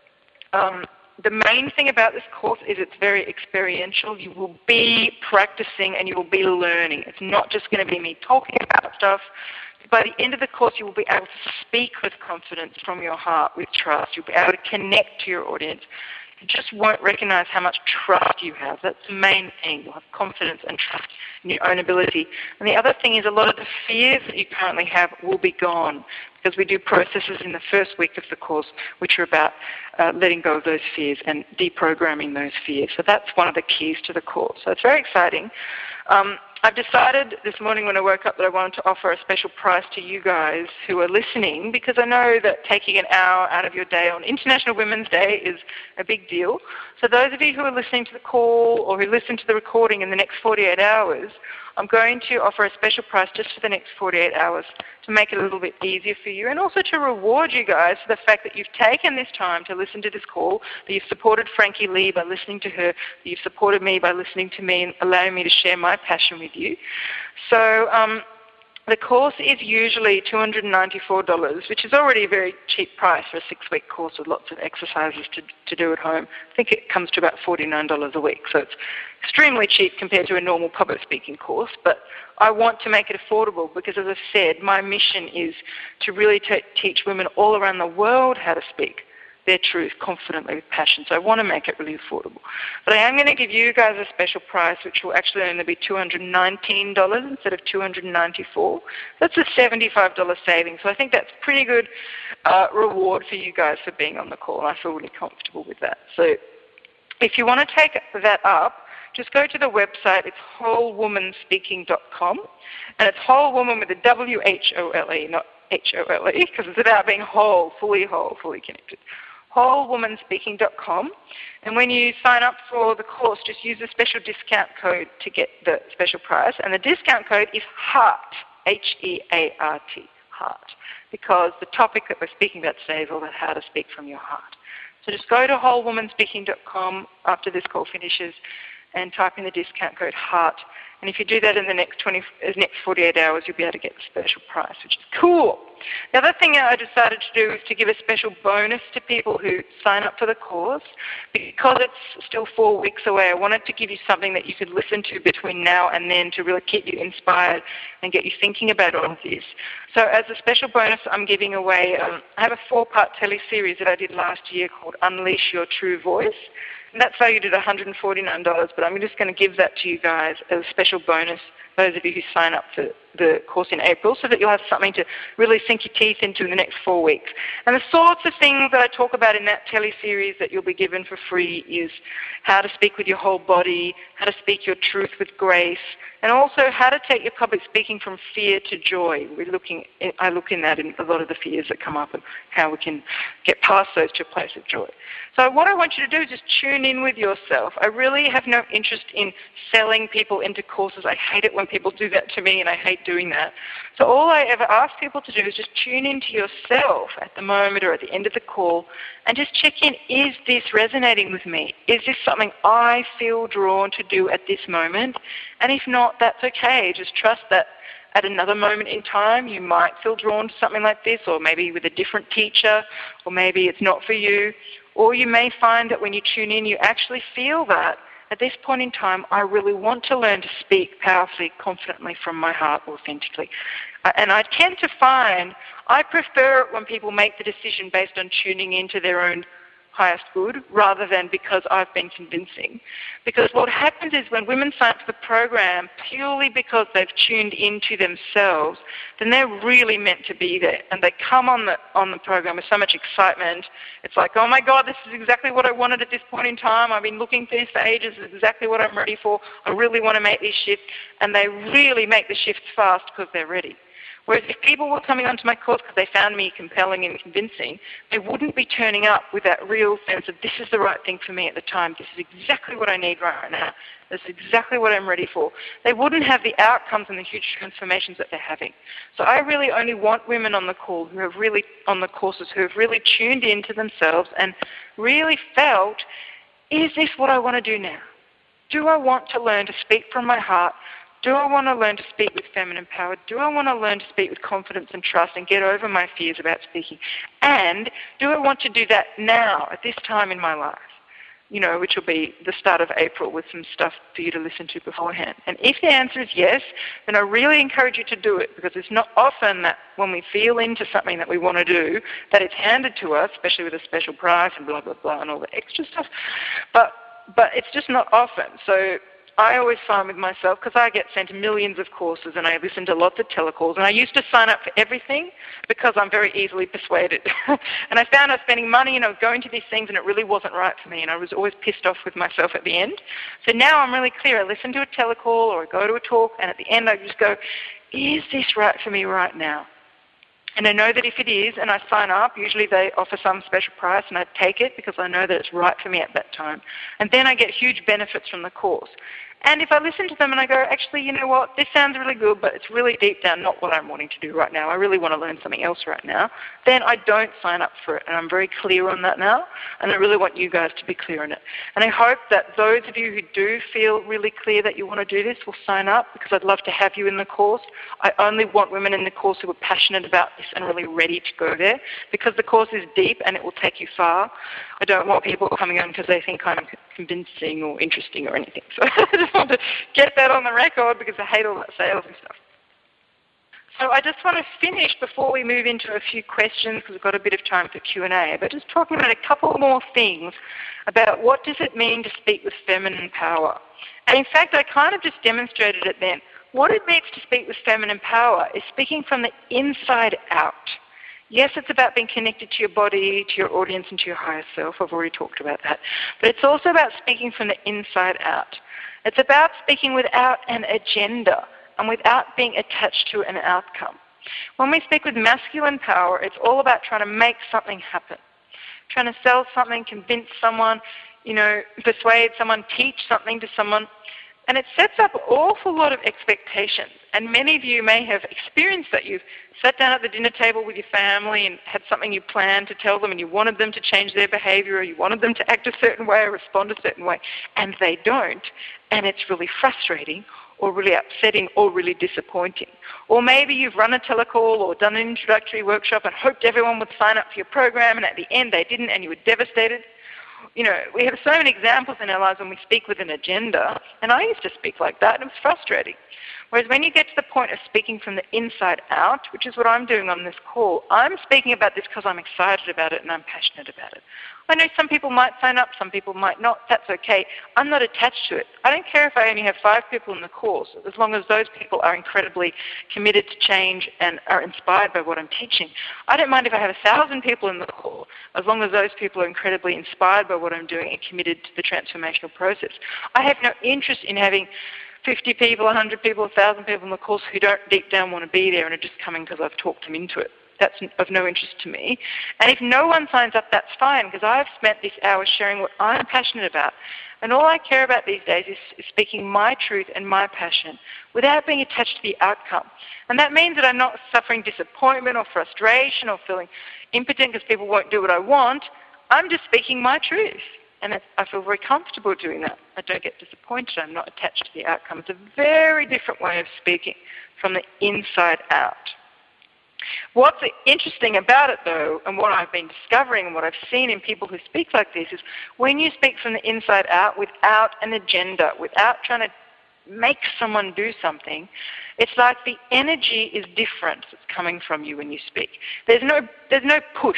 the main thing about this course is it's very experiential. You will be practicing and you will be learning. It's not just going to be me talking about stuff. By the end of the course, you will be able to speak with confidence from your heart, with trust. You'll be able to connect to your audience. You just won't recognize how much trust you have. That's the main thing. You'll have confidence and trust in your own ability. And the other thing is a lot of the fears that you currently have will be gone, because we do processes in the first week of the course which are about letting go of those fears and deprogramming those fears. So that's one of the keys to the course. So it's very exciting. I've decided this morning when I woke up that I wanted to offer a special price to you guys who are listening, because I know that taking an hour out of your day on International Women's Day is a big deal. So those of you who are listening to the call or who listen to the recording in the next 48 hours, I'm going to offer a special price just for the next 48 hours to make it a little bit easier for you, and also to reward you guys for the fact that you've taken this time to listen to this call, that you've supported Frankie Lee by listening to her, that you've supported me by listening to me and allowing me to share my passion with you. So the course is usually $294, which is already a very cheap price for a 6-week course with lots of exercises to do at home. I think it comes to about $49 a week, so it's extremely cheap compared to a normal public speaking course. But I want to make it affordable because, as I've said, my mission is to really teach women all around the world how to speak their truth confidently with passion. So I want to make it really affordable. But I am going to give you guys a special price, which will actually only be $219 instead of $294. That's a $75 saving. So I think that's pretty good reward for you guys for being on the call. And I feel really comfortable with that. So if you want to take that up, just go to the website. It's wholewomanspeaking.com, and it's whole woman with a W-H-O-L-E, not H-O-L-E, because it's about being whole, fully connected. wholewomanspeaking.com, and when you sign up for the course, just use a special discount code to get the special price, and the discount code is HEART, H-E-A-R-T, HEART, because the topic that we're speaking about today is all about how to speak from your heart. So just go to wholewomanspeaking.com after this call finishes and type in the discount code HEART. And if you do that in the next 48 hours, you'll be able to get the special price, which is cool. The other thing I decided to do is to give a special bonus to people who sign up for the course. Because it's still 4 weeks away, I wanted to give you something that you could listen to between now and then to really keep you inspired and get you thinking about all of this. So as a special bonus, I'm giving away, I have a 4-part tele-series that I did last year called Unleash Your True Voice. And that's valued at $149, but I'm just going to give that to you guys as a special bonus, those of you who sign up for the course in April, so that you'll have something to really sink your teeth into in the next 4 weeks. And the sorts of things that I talk about in that tele-series that you'll be given for free is how to speak with your whole body, how to speak your truth with grace, and also how to take your public speaking from fear to joy. I look in that in a lot of the fears that come up and how we can get past those to a place of joy. So what I want you to do is just tune in with yourself. I really have no interest in selling people into courses. I hate it when people do that to me, and I hate doing that. So all I ever ask people to do is just tune into yourself at the moment or at the end of the call and just check in, is this resonating with me? Is this something I feel drawn to do at this moment? And if not, that's okay. Just trust that at another moment in time you might feel drawn to something like this, or maybe with a different teacher, or maybe it's not for you. Or you may find that when you tune in, you actually feel that at this point in time, I really want to learn to speak powerfully, confidently from my heart, authentically. And I tend to find I prefer it when people make the decision based on tuning into their own highest good rather than because I've been convincing. Because what happens is when women sign up for the program purely because they've tuned into themselves, then they're really meant to be there. And they come on the program with so much excitement. It's like, oh my God, this is exactly what I wanted at this point in time. I've been looking for this for ages. It's exactly what I'm ready for. I really want to make these shifts. And they really make the shifts fast because they're ready. Whereas if people were coming onto my course because they found me compelling and convincing, they wouldn't be turning up with that real sense of this is the right thing for me at the time. This is exactly what I need right now. This is exactly what I'm ready for. They wouldn't have the outcomes and the huge transformations that they're having. So I really only want women on the call who have really, on the courses, who have really tuned into themselves and really felt, is this what I want to do now? Do I want to learn to speak from my heart? Do I want to learn to speak with feminine power? Do I want to learn to speak with confidence and trust and get over my fears about speaking? And do I want to do that now, at this time in my life? You know, which will be the start of April with some stuff for you to listen to beforehand. And if the answer is yes, then I really encourage you to do it, because it's not often that when we feel into something that we want to do, that it's handed to us, especially with a special price and blah, blah, blah, and all the extra stuff. But it's just not often. So I always find with myself, because I get sent millions of courses and I listen to lots of telecalls, and I used to sign up for everything because I'm very easily persuaded. And I found I was spending money and I was going to these things and it really wasn't right for me, and I was always pissed off with myself at the end. So now I'm really clear. I listen to a telecall or I go to a talk, and at the end I just go, is this right for me right now? And I know that if it is, and I sign up, usually they offer some special price, and I take it because I know that it's right for me at that time. And then I get huge benefits from the course. And if I listen to them and I go, actually, you know what, this sounds really good, but it's really deep down not what I'm wanting to do right now. I really want to learn something else right now. Then I don't sign up for it. And I'm very clear on that now. And I really want you guys to be clear on it. And I hope that those of you who do feel really clear that you want to do this will sign up, because I'd love to have you in the course. I only want women in the course who are passionate about this and really ready to go there, because the course is deep and it will take you far. I don't want people coming on because they think I'm convincing or interesting or anything. So I just want to get that on the record, because I hate all that sales and stuff. So I just want to finish before we move into a few questions, because we've got a bit of time for Q&A, but just talking about a couple more things about what does it mean to speak with feminine power. And in fact, I kind of just demonstrated it then. What it means to speak with feminine power is speaking from the inside out. Yes, it's about being connected to your body, to your audience, and to your higher self. I've already talked about that. But it's also about speaking from the inside out. It's about speaking without an agenda and without being attached to an outcome. When we speak with masculine power, it's all about trying to make something happen, trying to sell something, convince someone, persuade someone, teach something to someone. And it sets up an awful lot of expectations. And many of you may have experienced that. You've sat down at the dinner table with your family and had something you planned to tell them, and you wanted them to change their behavior, or you wanted them to act a certain way or respond a certain way, and they don't. And it's really frustrating, or really upsetting, or really disappointing. Or maybe you've run a telecall or done an introductory workshop and hoped everyone would sign up for your program, and at the end they didn't, and you were devastated. We have so many examples in our lives when we speak with an agenda, and I used to speak like that, and it was frustrating. Whereas when you get to the point of speaking from the inside out, which is what I'm doing on this call, I'm speaking about this because I'm excited about it and I'm passionate about it. I know some people might sign up, some people might not. That's okay. I'm not attached to it. I don't care if I only have 5 people in the course, as long as those people are incredibly committed to change and are inspired by what I'm teaching. I don't mind if I have 1,000 people in the call, as long as those people are incredibly inspired by what I'm doing and committed to the transformational process. I have no interest in having 50 people, 100 people, 1,000 people in the course who don't deep down want to be there and are just coming because I've talked them into it. That's of no interest to me. And if no one signs up, that's fine, because I've spent this hour sharing what I'm passionate about. And all I care about these days is speaking my truth and my passion without being attached to the outcome. And that means that I'm not suffering disappointment or frustration or feeling impotent because people won't do what I want. I'm just speaking my truth. And I feel very comfortable doing that. I don't get disappointed. I'm not attached to the outcome. It's a very different way of speaking from the inside out. What's interesting about it, though, and what I've been discovering and what I've seen in people who speak like this, is when you speak from the inside out without an agenda, without trying to make someone do something, it's like the energy is different that's coming from you when you speak. There's no push.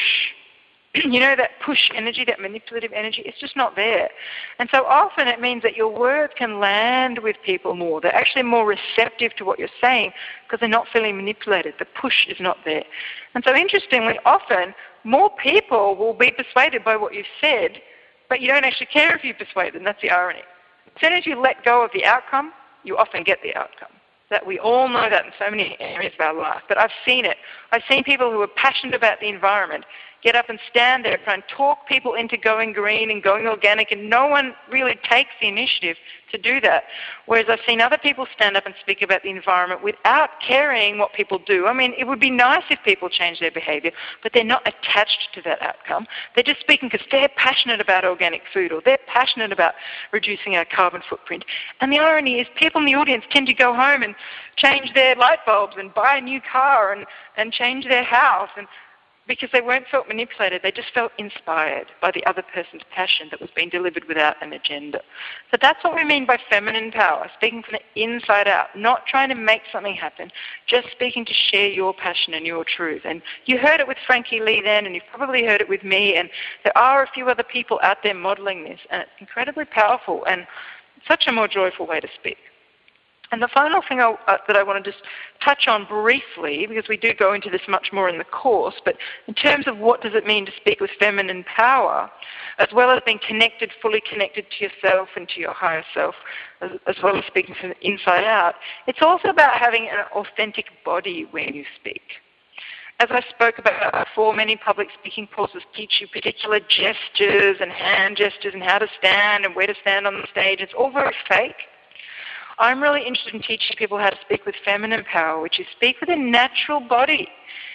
That push energy, that manipulative energy, it's just not there. And so often it means that your words can land with people more. They're actually more receptive to what you're saying because they're not feeling manipulated. The push is not there. And so interestingly, often more people will be persuaded by what you've said, but you don't actually care if you persuade them. That's the irony. As soon as you let go of the outcome, you often get the outcome. That we all know that in so many areas of our life. But I've seen it. I've seen people who are passionate about the environment get up and stand there and talk people into going green and going organic, and no one really takes the initiative to do that. Whereas I've seen other people stand up and speak about the environment without caring what people do. I mean, it would be nice if people changed their behavior, but they're not attached to that outcome. They're just speaking because they're passionate about organic food, or they're passionate about reducing our carbon footprint. And the irony is people in the audience tend to go home and change their light bulbs and buy a new car and change their house, and because they weren't felt manipulated, they just felt inspired by the other person's passion that was being delivered without an agenda. So that's what we mean by feminine power, speaking from the inside out, not trying to make something happen, just speaking to share your passion and your truth. And you heard it with Frankie Lee then, and you've probably heard it with me, and there are a few other people out there modeling this, and it's incredibly powerful and such a more joyful way to speak. And the final thing that I want to just touch on briefly, because we do go into this much more in the course, but in terms of what does it mean to speak with feminine power, as well as being connected, fully connected to yourself and to your higher self, as well as speaking from the inside out, it's also about having an authentic body when you speak. As I spoke about before, many public speaking courses teach you particular gestures and hand gestures and how to stand and where to stand on the stage. It's all very fake. I'm really interested in teaching people how to speak with feminine power, which is speak with a natural body.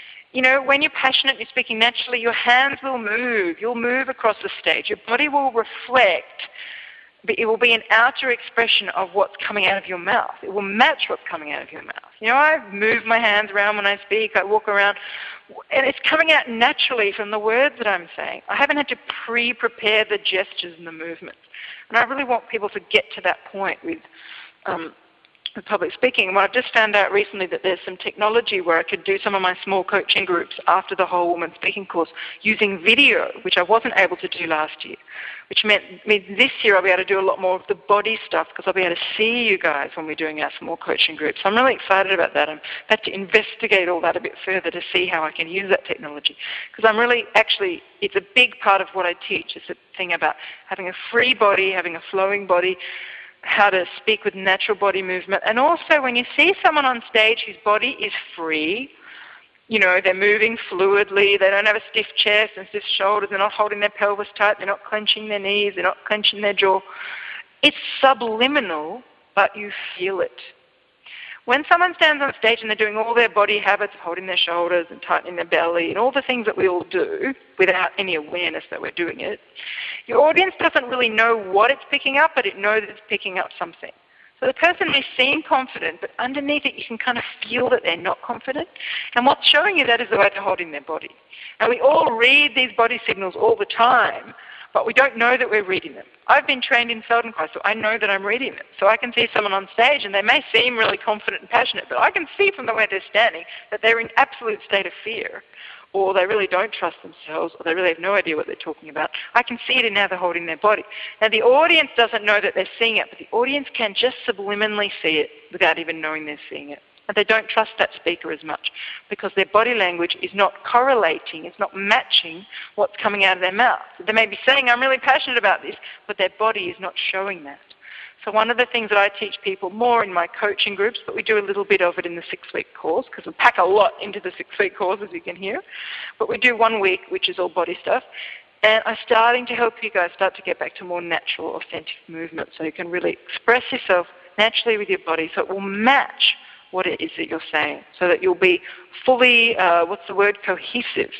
When you're passionate, you're speaking naturally, your hands will move. You'll move across the stage. Your body will reflect. It will be an outer expression of what's coming out of your mouth. It will match what's coming out of your mouth. I move my hands around when I speak. I walk around. And it's coming out naturally from the words that I'm saying. I haven't had to pre-prepare the gestures and the movements. And I really want people to get to that point with public speaking. Well, I've just found out recently that there's some technology where I could do some of my small coaching groups after the whole woman speaking course using video, which I wasn't able to do last year, which meant this year I'll be able to do a lot more of the body stuff because I'll be able to see you guys when we're doing our small coaching groups. So I'm really excited about that. I've had to investigate all that a bit further to see how I can use that technology, because I'm really it's a big part of what I teach. It's a thing about having a free body, having a flowing body, how to speak with natural body movement. And also when you see someone on stage whose body is free, they're moving fluidly, they don't have a stiff chest and stiff shoulders, they're not holding their pelvis tight, they're not clenching their knees, they're not clenching their jaw. It's subliminal, but you feel it. When someone stands on stage and they're doing all their body habits of holding their shoulders and tightening their belly and all the things that we all do without any awareness that we're doing it, your audience doesn't really know what it's picking up, but it knows it's picking up something. So the person may seem confident, but underneath it you can kind of feel that they're not confident. And what's showing you that is the way they're holding their body. And we all read these body signals all the time, but we don't know that we're reading them. I've been trained in Feldenkrais, so I know that I'm reading them. So I can see someone on stage and they may seem really confident and passionate, but I can see from the way they're standing that they're in absolute state of fear, or they really don't trust themselves, or they really have no idea what they're talking about. I can see it in how they're holding their body. Now the audience doesn't know that they're seeing it, but the audience can just subliminally see it without even knowing they're seeing it. And they don't trust that speaker as much because their body language is not correlating, it's not matching what's coming out of their mouth. They may be saying, I'm really passionate about this, but their body is not showing that. So one of the things that I teach people more in my coaching groups, but we do a little bit of it in the 6-week course because we pack a lot into the 6-week course, as you can hear. But we do 1 week, which is all body stuff. And I'm starting to help you guys start to get back to more natural, authentic movement so you can really express yourself naturally with your body so it will match what it is that you're saying, so that you'll be fully, cohesive,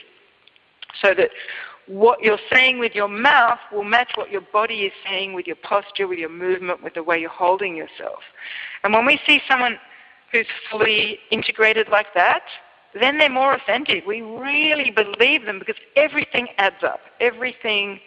so that what you're saying with your mouth will match what your body is saying with your posture, with your movement, with the way you're holding yourself. And when we see someone who's fully integrated like that, then they're more authentic. We really believe them because everything adds up. Everything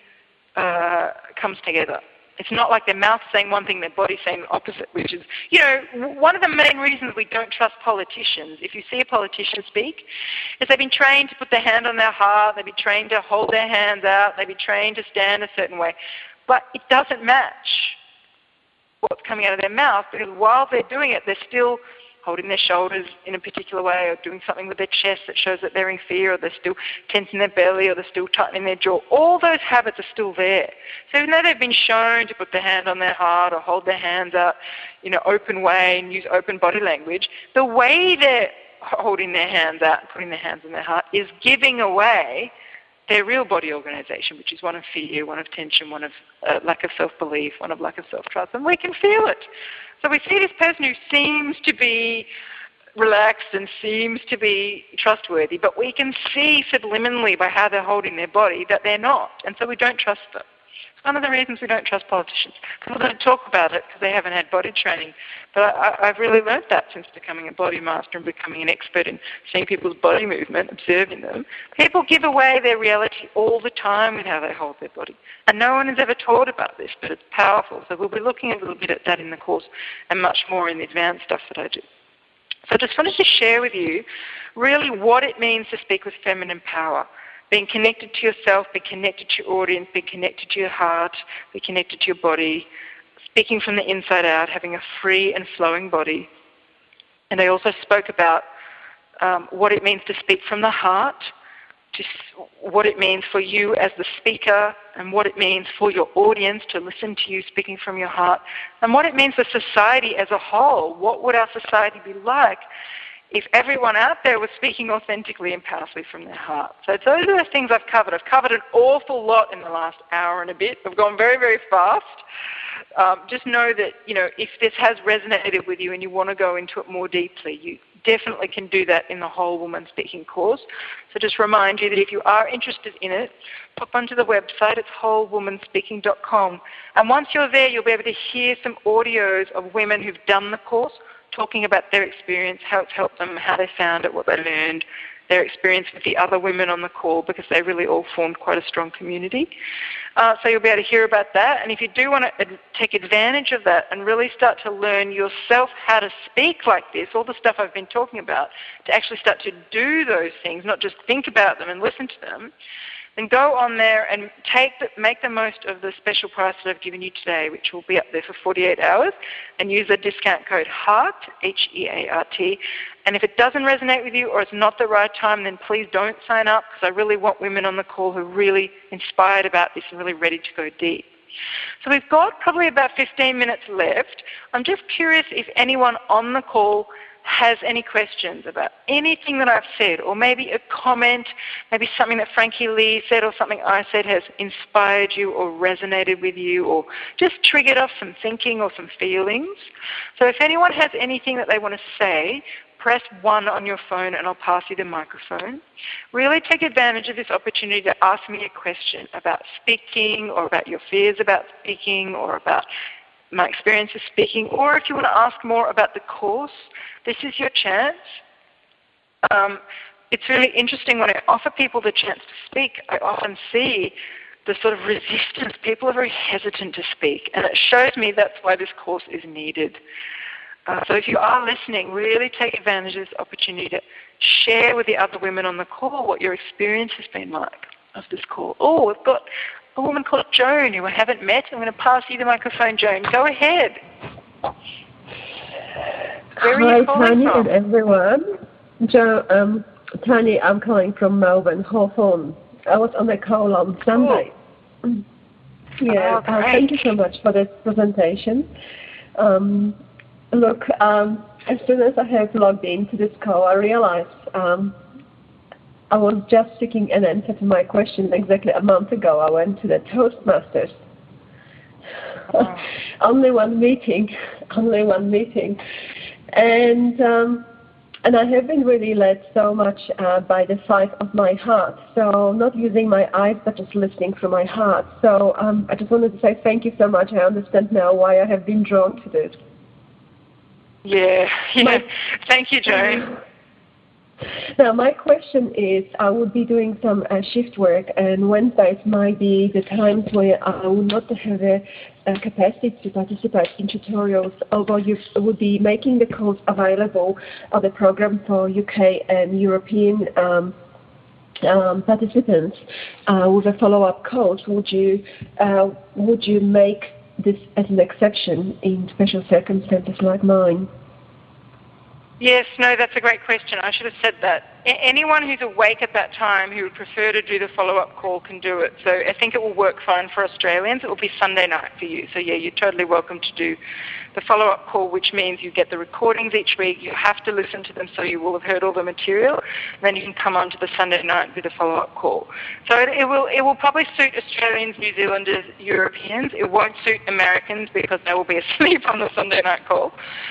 comes together. It's not like their mouth saying one thing, their body saying the opposite, which is, one of the main reasons we don't trust politicians, if you see a politician speak, is they've been trained to put their hand on their heart, they've been trained to hold their hands out, they've been trained to stand a certain way. But it doesn't match what's coming out of their mouth because while they're doing it, they're still holding their shoulders in a particular way or doing something with their chest that shows that they're in fear, or they're still tensing their belly, or they're still tightening their jaw. All those habits are still there. So even though they've been shown to put their hand on their heart or hold their hands out in an open way and use open body language, the way they're holding their hands out and putting their hands on their heart is giving away their real body organization, which is one of fear, one of tension, one of lack of self-belief, one of lack of self-trust, and we can feel it. So we see this person who seems to be relaxed and seems to be trustworthy, but we can see subliminally by how they're holding their body that they're not, and so we don't trust them. It's one of the reasons we don't trust politicians. People don't talk about it because they haven't had body training. But I've really learned that since becoming a body master and becoming an expert in seeing people's body movement, observing them. People give away their reality all the time with how they hold their body. And no one has ever taught about this, but it's powerful. So we'll be looking a little bit at that in the course and much more in the advanced stuff that I do. So I just wanted to share with you really what it means to speak with feminine power. Being connected to yourself, be connected to your audience, be connected to your heart, be connected to your body, speaking from the inside out, having a free and flowing body. And I also spoke about what it means to speak from the heart, what it means for you as the speaker, and what it means for your audience to listen to you speaking from your heart, and what it means for society as a whole. What would our society be like if everyone out there was speaking authentically and powerfully from their heart? So those are the things I've covered. I've covered an awful lot in the last hour and a bit. I've gone very, very fast. Just know that, if this has resonated with you and you want to go into it more deeply, you definitely can do that in the Whole Woman Speaking course. So just remind you that if you are interested in it, pop onto the website. It's wholewomanspeaking.com. And once you're there, you'll be able to hear some audios of women who've done the course, talking about their experience, how it's helped them, how they found it, what they learned, their experience with the other women on the call, because they really all formed quite a strong community. So you'll be able to hear about that. And if you do want to take advantage of that and really start to learn yourself how to speak like this, all the stuff I've been talking about, to actually start to do those things, not just think about them and listen to them, then go on there and make the most of the special price that I've given you today, which will be up there for 48 hours, and use the discount code HEART, H-E-A-R-T. And if it doesn't resonate with you or it's not the right time, then please don't sign up, because I really want women on the call who are really inspired about this and really ready to go deep. So we've got probably about 15 minutes left. I'm just curious if anyone on the call has any questions about anything that I've said, or maybe a comment, maybe something that Frankie Lee said or something I said has inspired you or resonated with you or just triggered off some thinking or some feelings. So if anyone has anything that they want to say, press 1 on your phone and I'll pass you the microphone. Really take advantage of this opportunity to ask me a question about speaking or about your fears about speaking or about my experience of speaking, or if you want to ask more about the course, this is your chance. It's really interesting when I offer people the chance to speak, I often see the sort of resistance. People are very hesitant to speak, and it shows me that's why this course is needed. So if you are listening, really take advantage of this opportunity to share with the other women on the call what your experience has been like of this call. Oh, we've got a woman called Joan who I haven't met. I'm going to pass you the microphone, Joan. Go ahead. Hi, Tani and everyone. Tani, I'm calling from Melbourne, Hawthorne. I was on the call on Sunday. Oh. Yeah, thank you so much for this presentation. Look, as soon as I have logged into this call, I realized I was just seeking an answer to my question. Exactly a month ago, I went to the Toastmasters. Oh. Only one meeting. And I have been really led so much by the fight of my heart. So not using my eyes, but just listening through my heart. So I just wanted to say thank you so much. I understand now why I have been drawn to this. Yeah. Thank you, Joan. Now, my question is, I will be doing some shift work, and Wednesdays might be the times where I will not have a capacity to participate in tutorials, although you will be making the course available on the program for UK and European participants with a follow-up course. Would you make this as an exception in special circumstances like mine? Yes, no, that's a great question. I should have said that. Anyone who's awake at that time who would prefer to do the follow-up call can do it. So I think it will work fine for Australians. It will be Sunday night for you. So yeah, you're totally welcome to do the follow-up call, which means you get the recordings each week. You have to listen to them so you will have heard all the material. And then you can come on to the Sunday night and do the follow-up call. So it will probably suit Australians, New Zealanders, Europeans. It won't suit Americans because they will be asleep on the Sunday night call.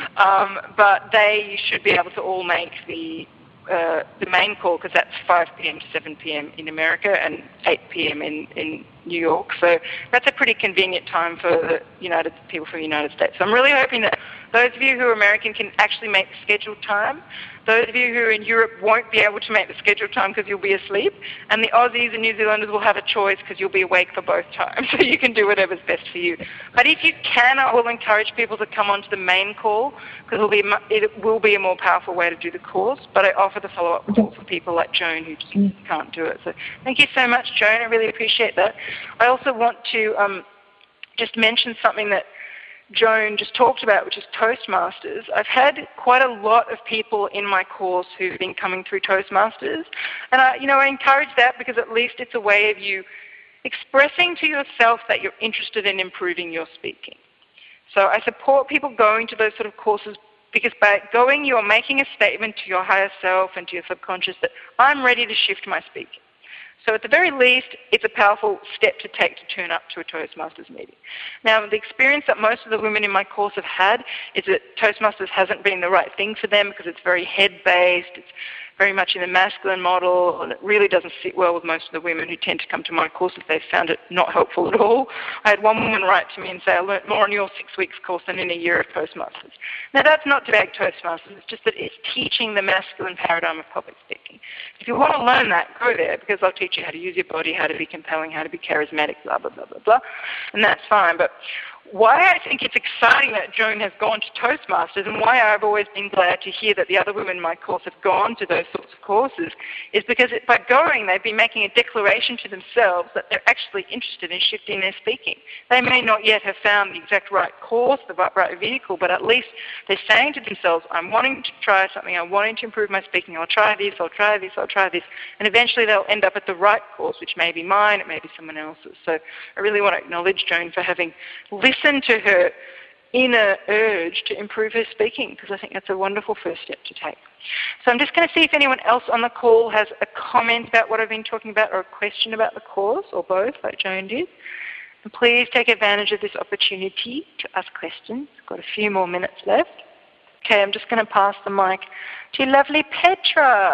But they should be able to all make the main call, because that's 5 p.m. to 7 p.m. in America and 8 p.m. in New York. So that's a pretty convenient time for the people from the United States. So I'm really hoping that those of you who are American can actually make the scheduled time. Those of you who are in Europe won't be able to make the scheduled time because you'll be asleep. And the Aussies and New Zealanders will have a choice because you'll be awake for both times. So you can do whatever's best for you. But if you can, I will encourage people to come onto the main call because it will be a more powerful way to do the course. But I offer the follow-up call for people like Joan who just can't do it. So thank you so much, Joan. I really appreciate that. I also want to just mention something that Joan just talked about, which is Toastmasters. I've had quite a lot of people in my course who've been coming through Toastmasters, and I encourage that because at least it's a way of you expressing to yourself that you're interested in improving your speaking. So I support people going to those sort of courses because by going, you're making a statement to your higher self and to your subconscious that I'm ready to shift my speaking. So at the very least, it's a powerful step to take to turn up to a Toastmasters meeting. Now, the experience that most of the women in my course have had is that Toastmasters hasn't been the right thing for them because it's very head-based, it's very much in the masculine model, and it really doesn't sit well with most of the women who tend to come to my courses. They've found it not helpful at all. I had one woman write to me and say, I learnt more on your 6 weeks course than in a year of Toastmasters. Now, that's not to bag Toastmasters, it's just that it's teaching the masculine paradigm of public speaking. If you want to learn that, go there, because I'll teach you how to use your body, how to be compelling, how to be charismatic, blah, blah, blah, blah, blah, and that's fine. But why I think it's exciting that Joan has gone to Toastmasters and why I've always been glad to hear that the other women in my course have gone to those sorts of courses is because by going, they've been making a declaration to themselves that they're actually interested in shifting their speaking. They may not yet have found the exact right course, the right vehicle, but at least they're saying to themselves, I'm wanting to try something, I'm wanting to improve my speaking, I'll try this, I'll try this, I'll try this, and eventually they'll end up at the right course, which may be mine, it may be someone else's. So I really want to acknowledge Joan for having listened to her inner urge to improve her speaking, because I think that's a wonderful first step to take. So I'm just going to see if anyone else on the call has a comment about what I've been talking about or a question about the course, or both, like Joan did. And please take advantage of this opportunity to ask questions. I've got a few more minutes left. Okay, I'm just going to pass the mic to lovely Petra.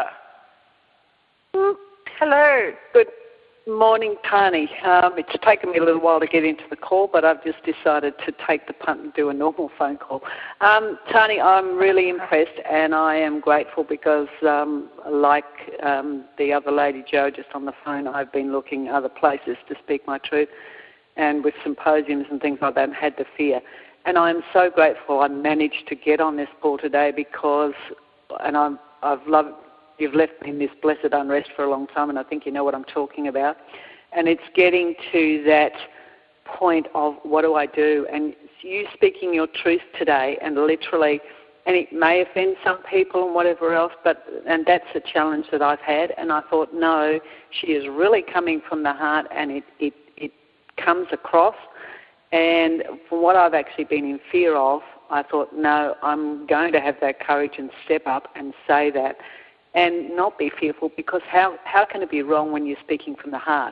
Hello. Good morning, Tani. It's taken me a little while to get into the call, but I've just decided to take the punt and do a normal phone call. Tani, I'm really impressed, and I am grateful because, like the other lady, Jo, just on the phone, I've been looking other places to speak my truth, and with symposiums and things like that, and had the fear. And I'm so grateful I managed to get on this call today because, and I've loved. You've left me in this blessed unrest for a long time, and I think you know what I'm talking about. And it's getting to that point of what do I do? And you speaking your truth today, and literally, and it may offend some people and whatever else, and that's a challenge that I've had. And I thought, no, she is really coming from the heart, and it comes across. And from what I've actually been in fear of, I thought, no, I'm going to have that courage and step up and say that. And not be fearful, because how can it be wrong when you're speaking from the heart?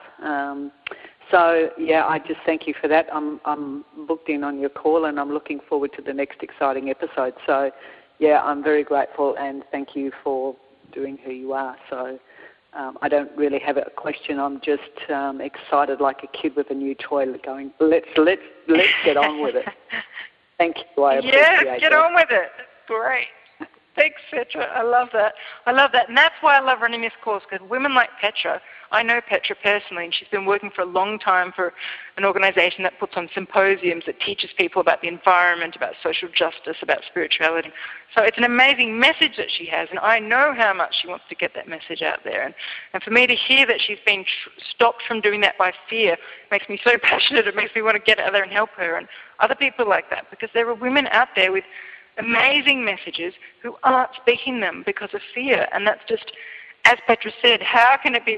So, yeah, I just thank you for that. I'm booked in on your call, and I'm looking forward to the next exciting episode. So, yeah, I'm very grateful, and thank you for doing who you are. So I don't really have a question. I'm just excited like a kid with a new toy going, let's get on with it. Thank you. I appreciate it. Yeah, get on with it. Great. Thanks, Petra. I love that. And that's why I love running this course, because women like Petra, I know Petra personally, and she's been working for a long time for an organization that puts on symposiums that teaches people about the environment, about social justice, about spirituality. So it's an amazing message that she has, and I know how much she wants to get that message out there. And for me to hear that she's been stopped from doing that by fear makes me so passionate. It makes me want to get out there and help her and other people like that, because there are women out there with amazing messages who aren't speaking them because of fear. And that's just, as Petra said, how can it be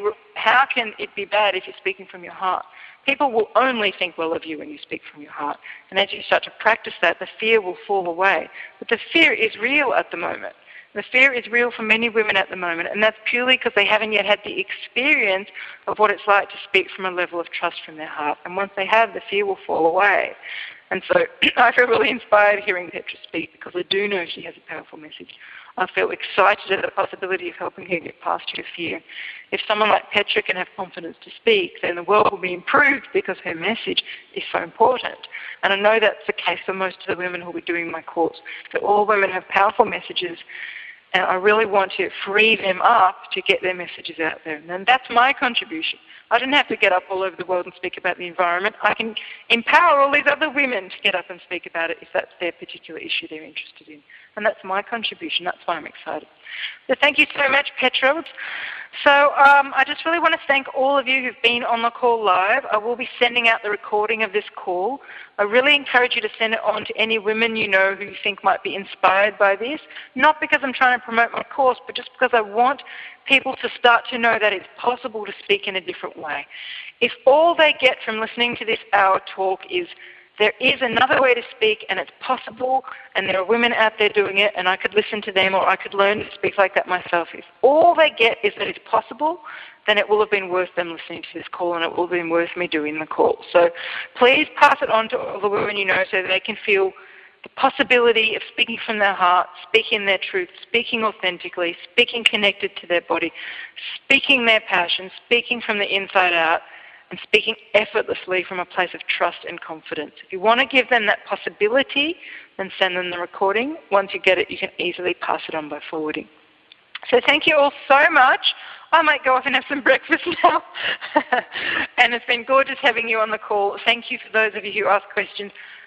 bad if you're speaking from your heart? People will only think well of you when you speak from your heart. And as you start to practice that, the fear will fall away. But the fear is real at the moment. The fear is real for many women at the moment, and that's purely because they haven't yet had the experience of what it's like to speak from a level of trust from their heart. And once they have, the fear will fall away. And so I feel really inspired hearing Petra speak, because I do know she has a powerful message. I feel excited at the possibility of helping her get past her fear. If someone like Petra can have confidence to speak, then the world will be improved because her message is so important. And I know that's the case for most of the women who will be doing my course, that all women have powerful messages, and I really want to free them up to get their messages out there. And that's my contribution. I don't have to get up all over the world and speak about the environment. I can empower all these other women to get up and speak about it if that's their particular issue they're interested in. And that's my contribution. That's why I'm excited. So thank you so much, Petra. So I just really want to thank all of you who've been on the call live. I will be sending out the recording of this call. I really encourage you to send it on to any women you know who you think might be inspired by this, not because I'm trying to promote my course, but just because I want people to start to know that it's possible to speak in a different way. If all they get from listening to this hour talk is there is another way to speak, and it's possible, and there are women out there doing it, and I could listen to them, or I could learn to speak like that myself. If all they get is that it's possible, then it will have been worth them listening to this call, and it will have been worth me doing the call. So please pass it on to all the women you know so that they can feel the possibility of speaking from their heart, speaking their truth, speaking authentically, speaking connected to their body, speaking their passion, speaking from the inside out, and speaking effortlessly from a place of trust and confidence. If you want to give them that possibility, then send them the recording. Once you get it, you can easily pass it on by forwarding. So thank you all so much. I might go off and have some breakfast now. And it's been gorgeous having you on the call. Thank you for those of you who asked questions.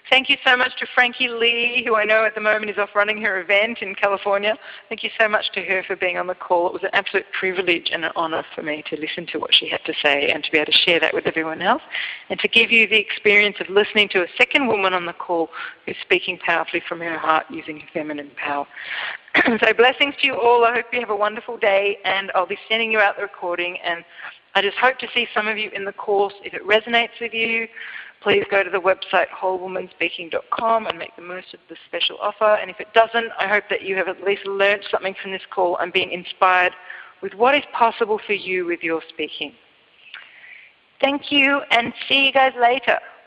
Thank you so much to Frankie Lee, who I know at the moment is off running her event in California. Thank you so much to her for being on the call. It was an absolute privilege and an honor for me to listen to what she had to say and to be able to share that with everyone else and to give you the experience of listening to a second woman on the call who's speaking powerfully from her heart using her feminine power. So blessings to you all. I hope you have a wonderful day, and I'll be sending you out the recording, and I just hope to see some of you in the course. If it resonates with you, please go to the website wholewomenspeaking.com and make the most of the special offer. And if it doesn't, I hope that you have at least learned something from this call and been inspired with what is possible for you with your speaking. Thank you, and see you guys later.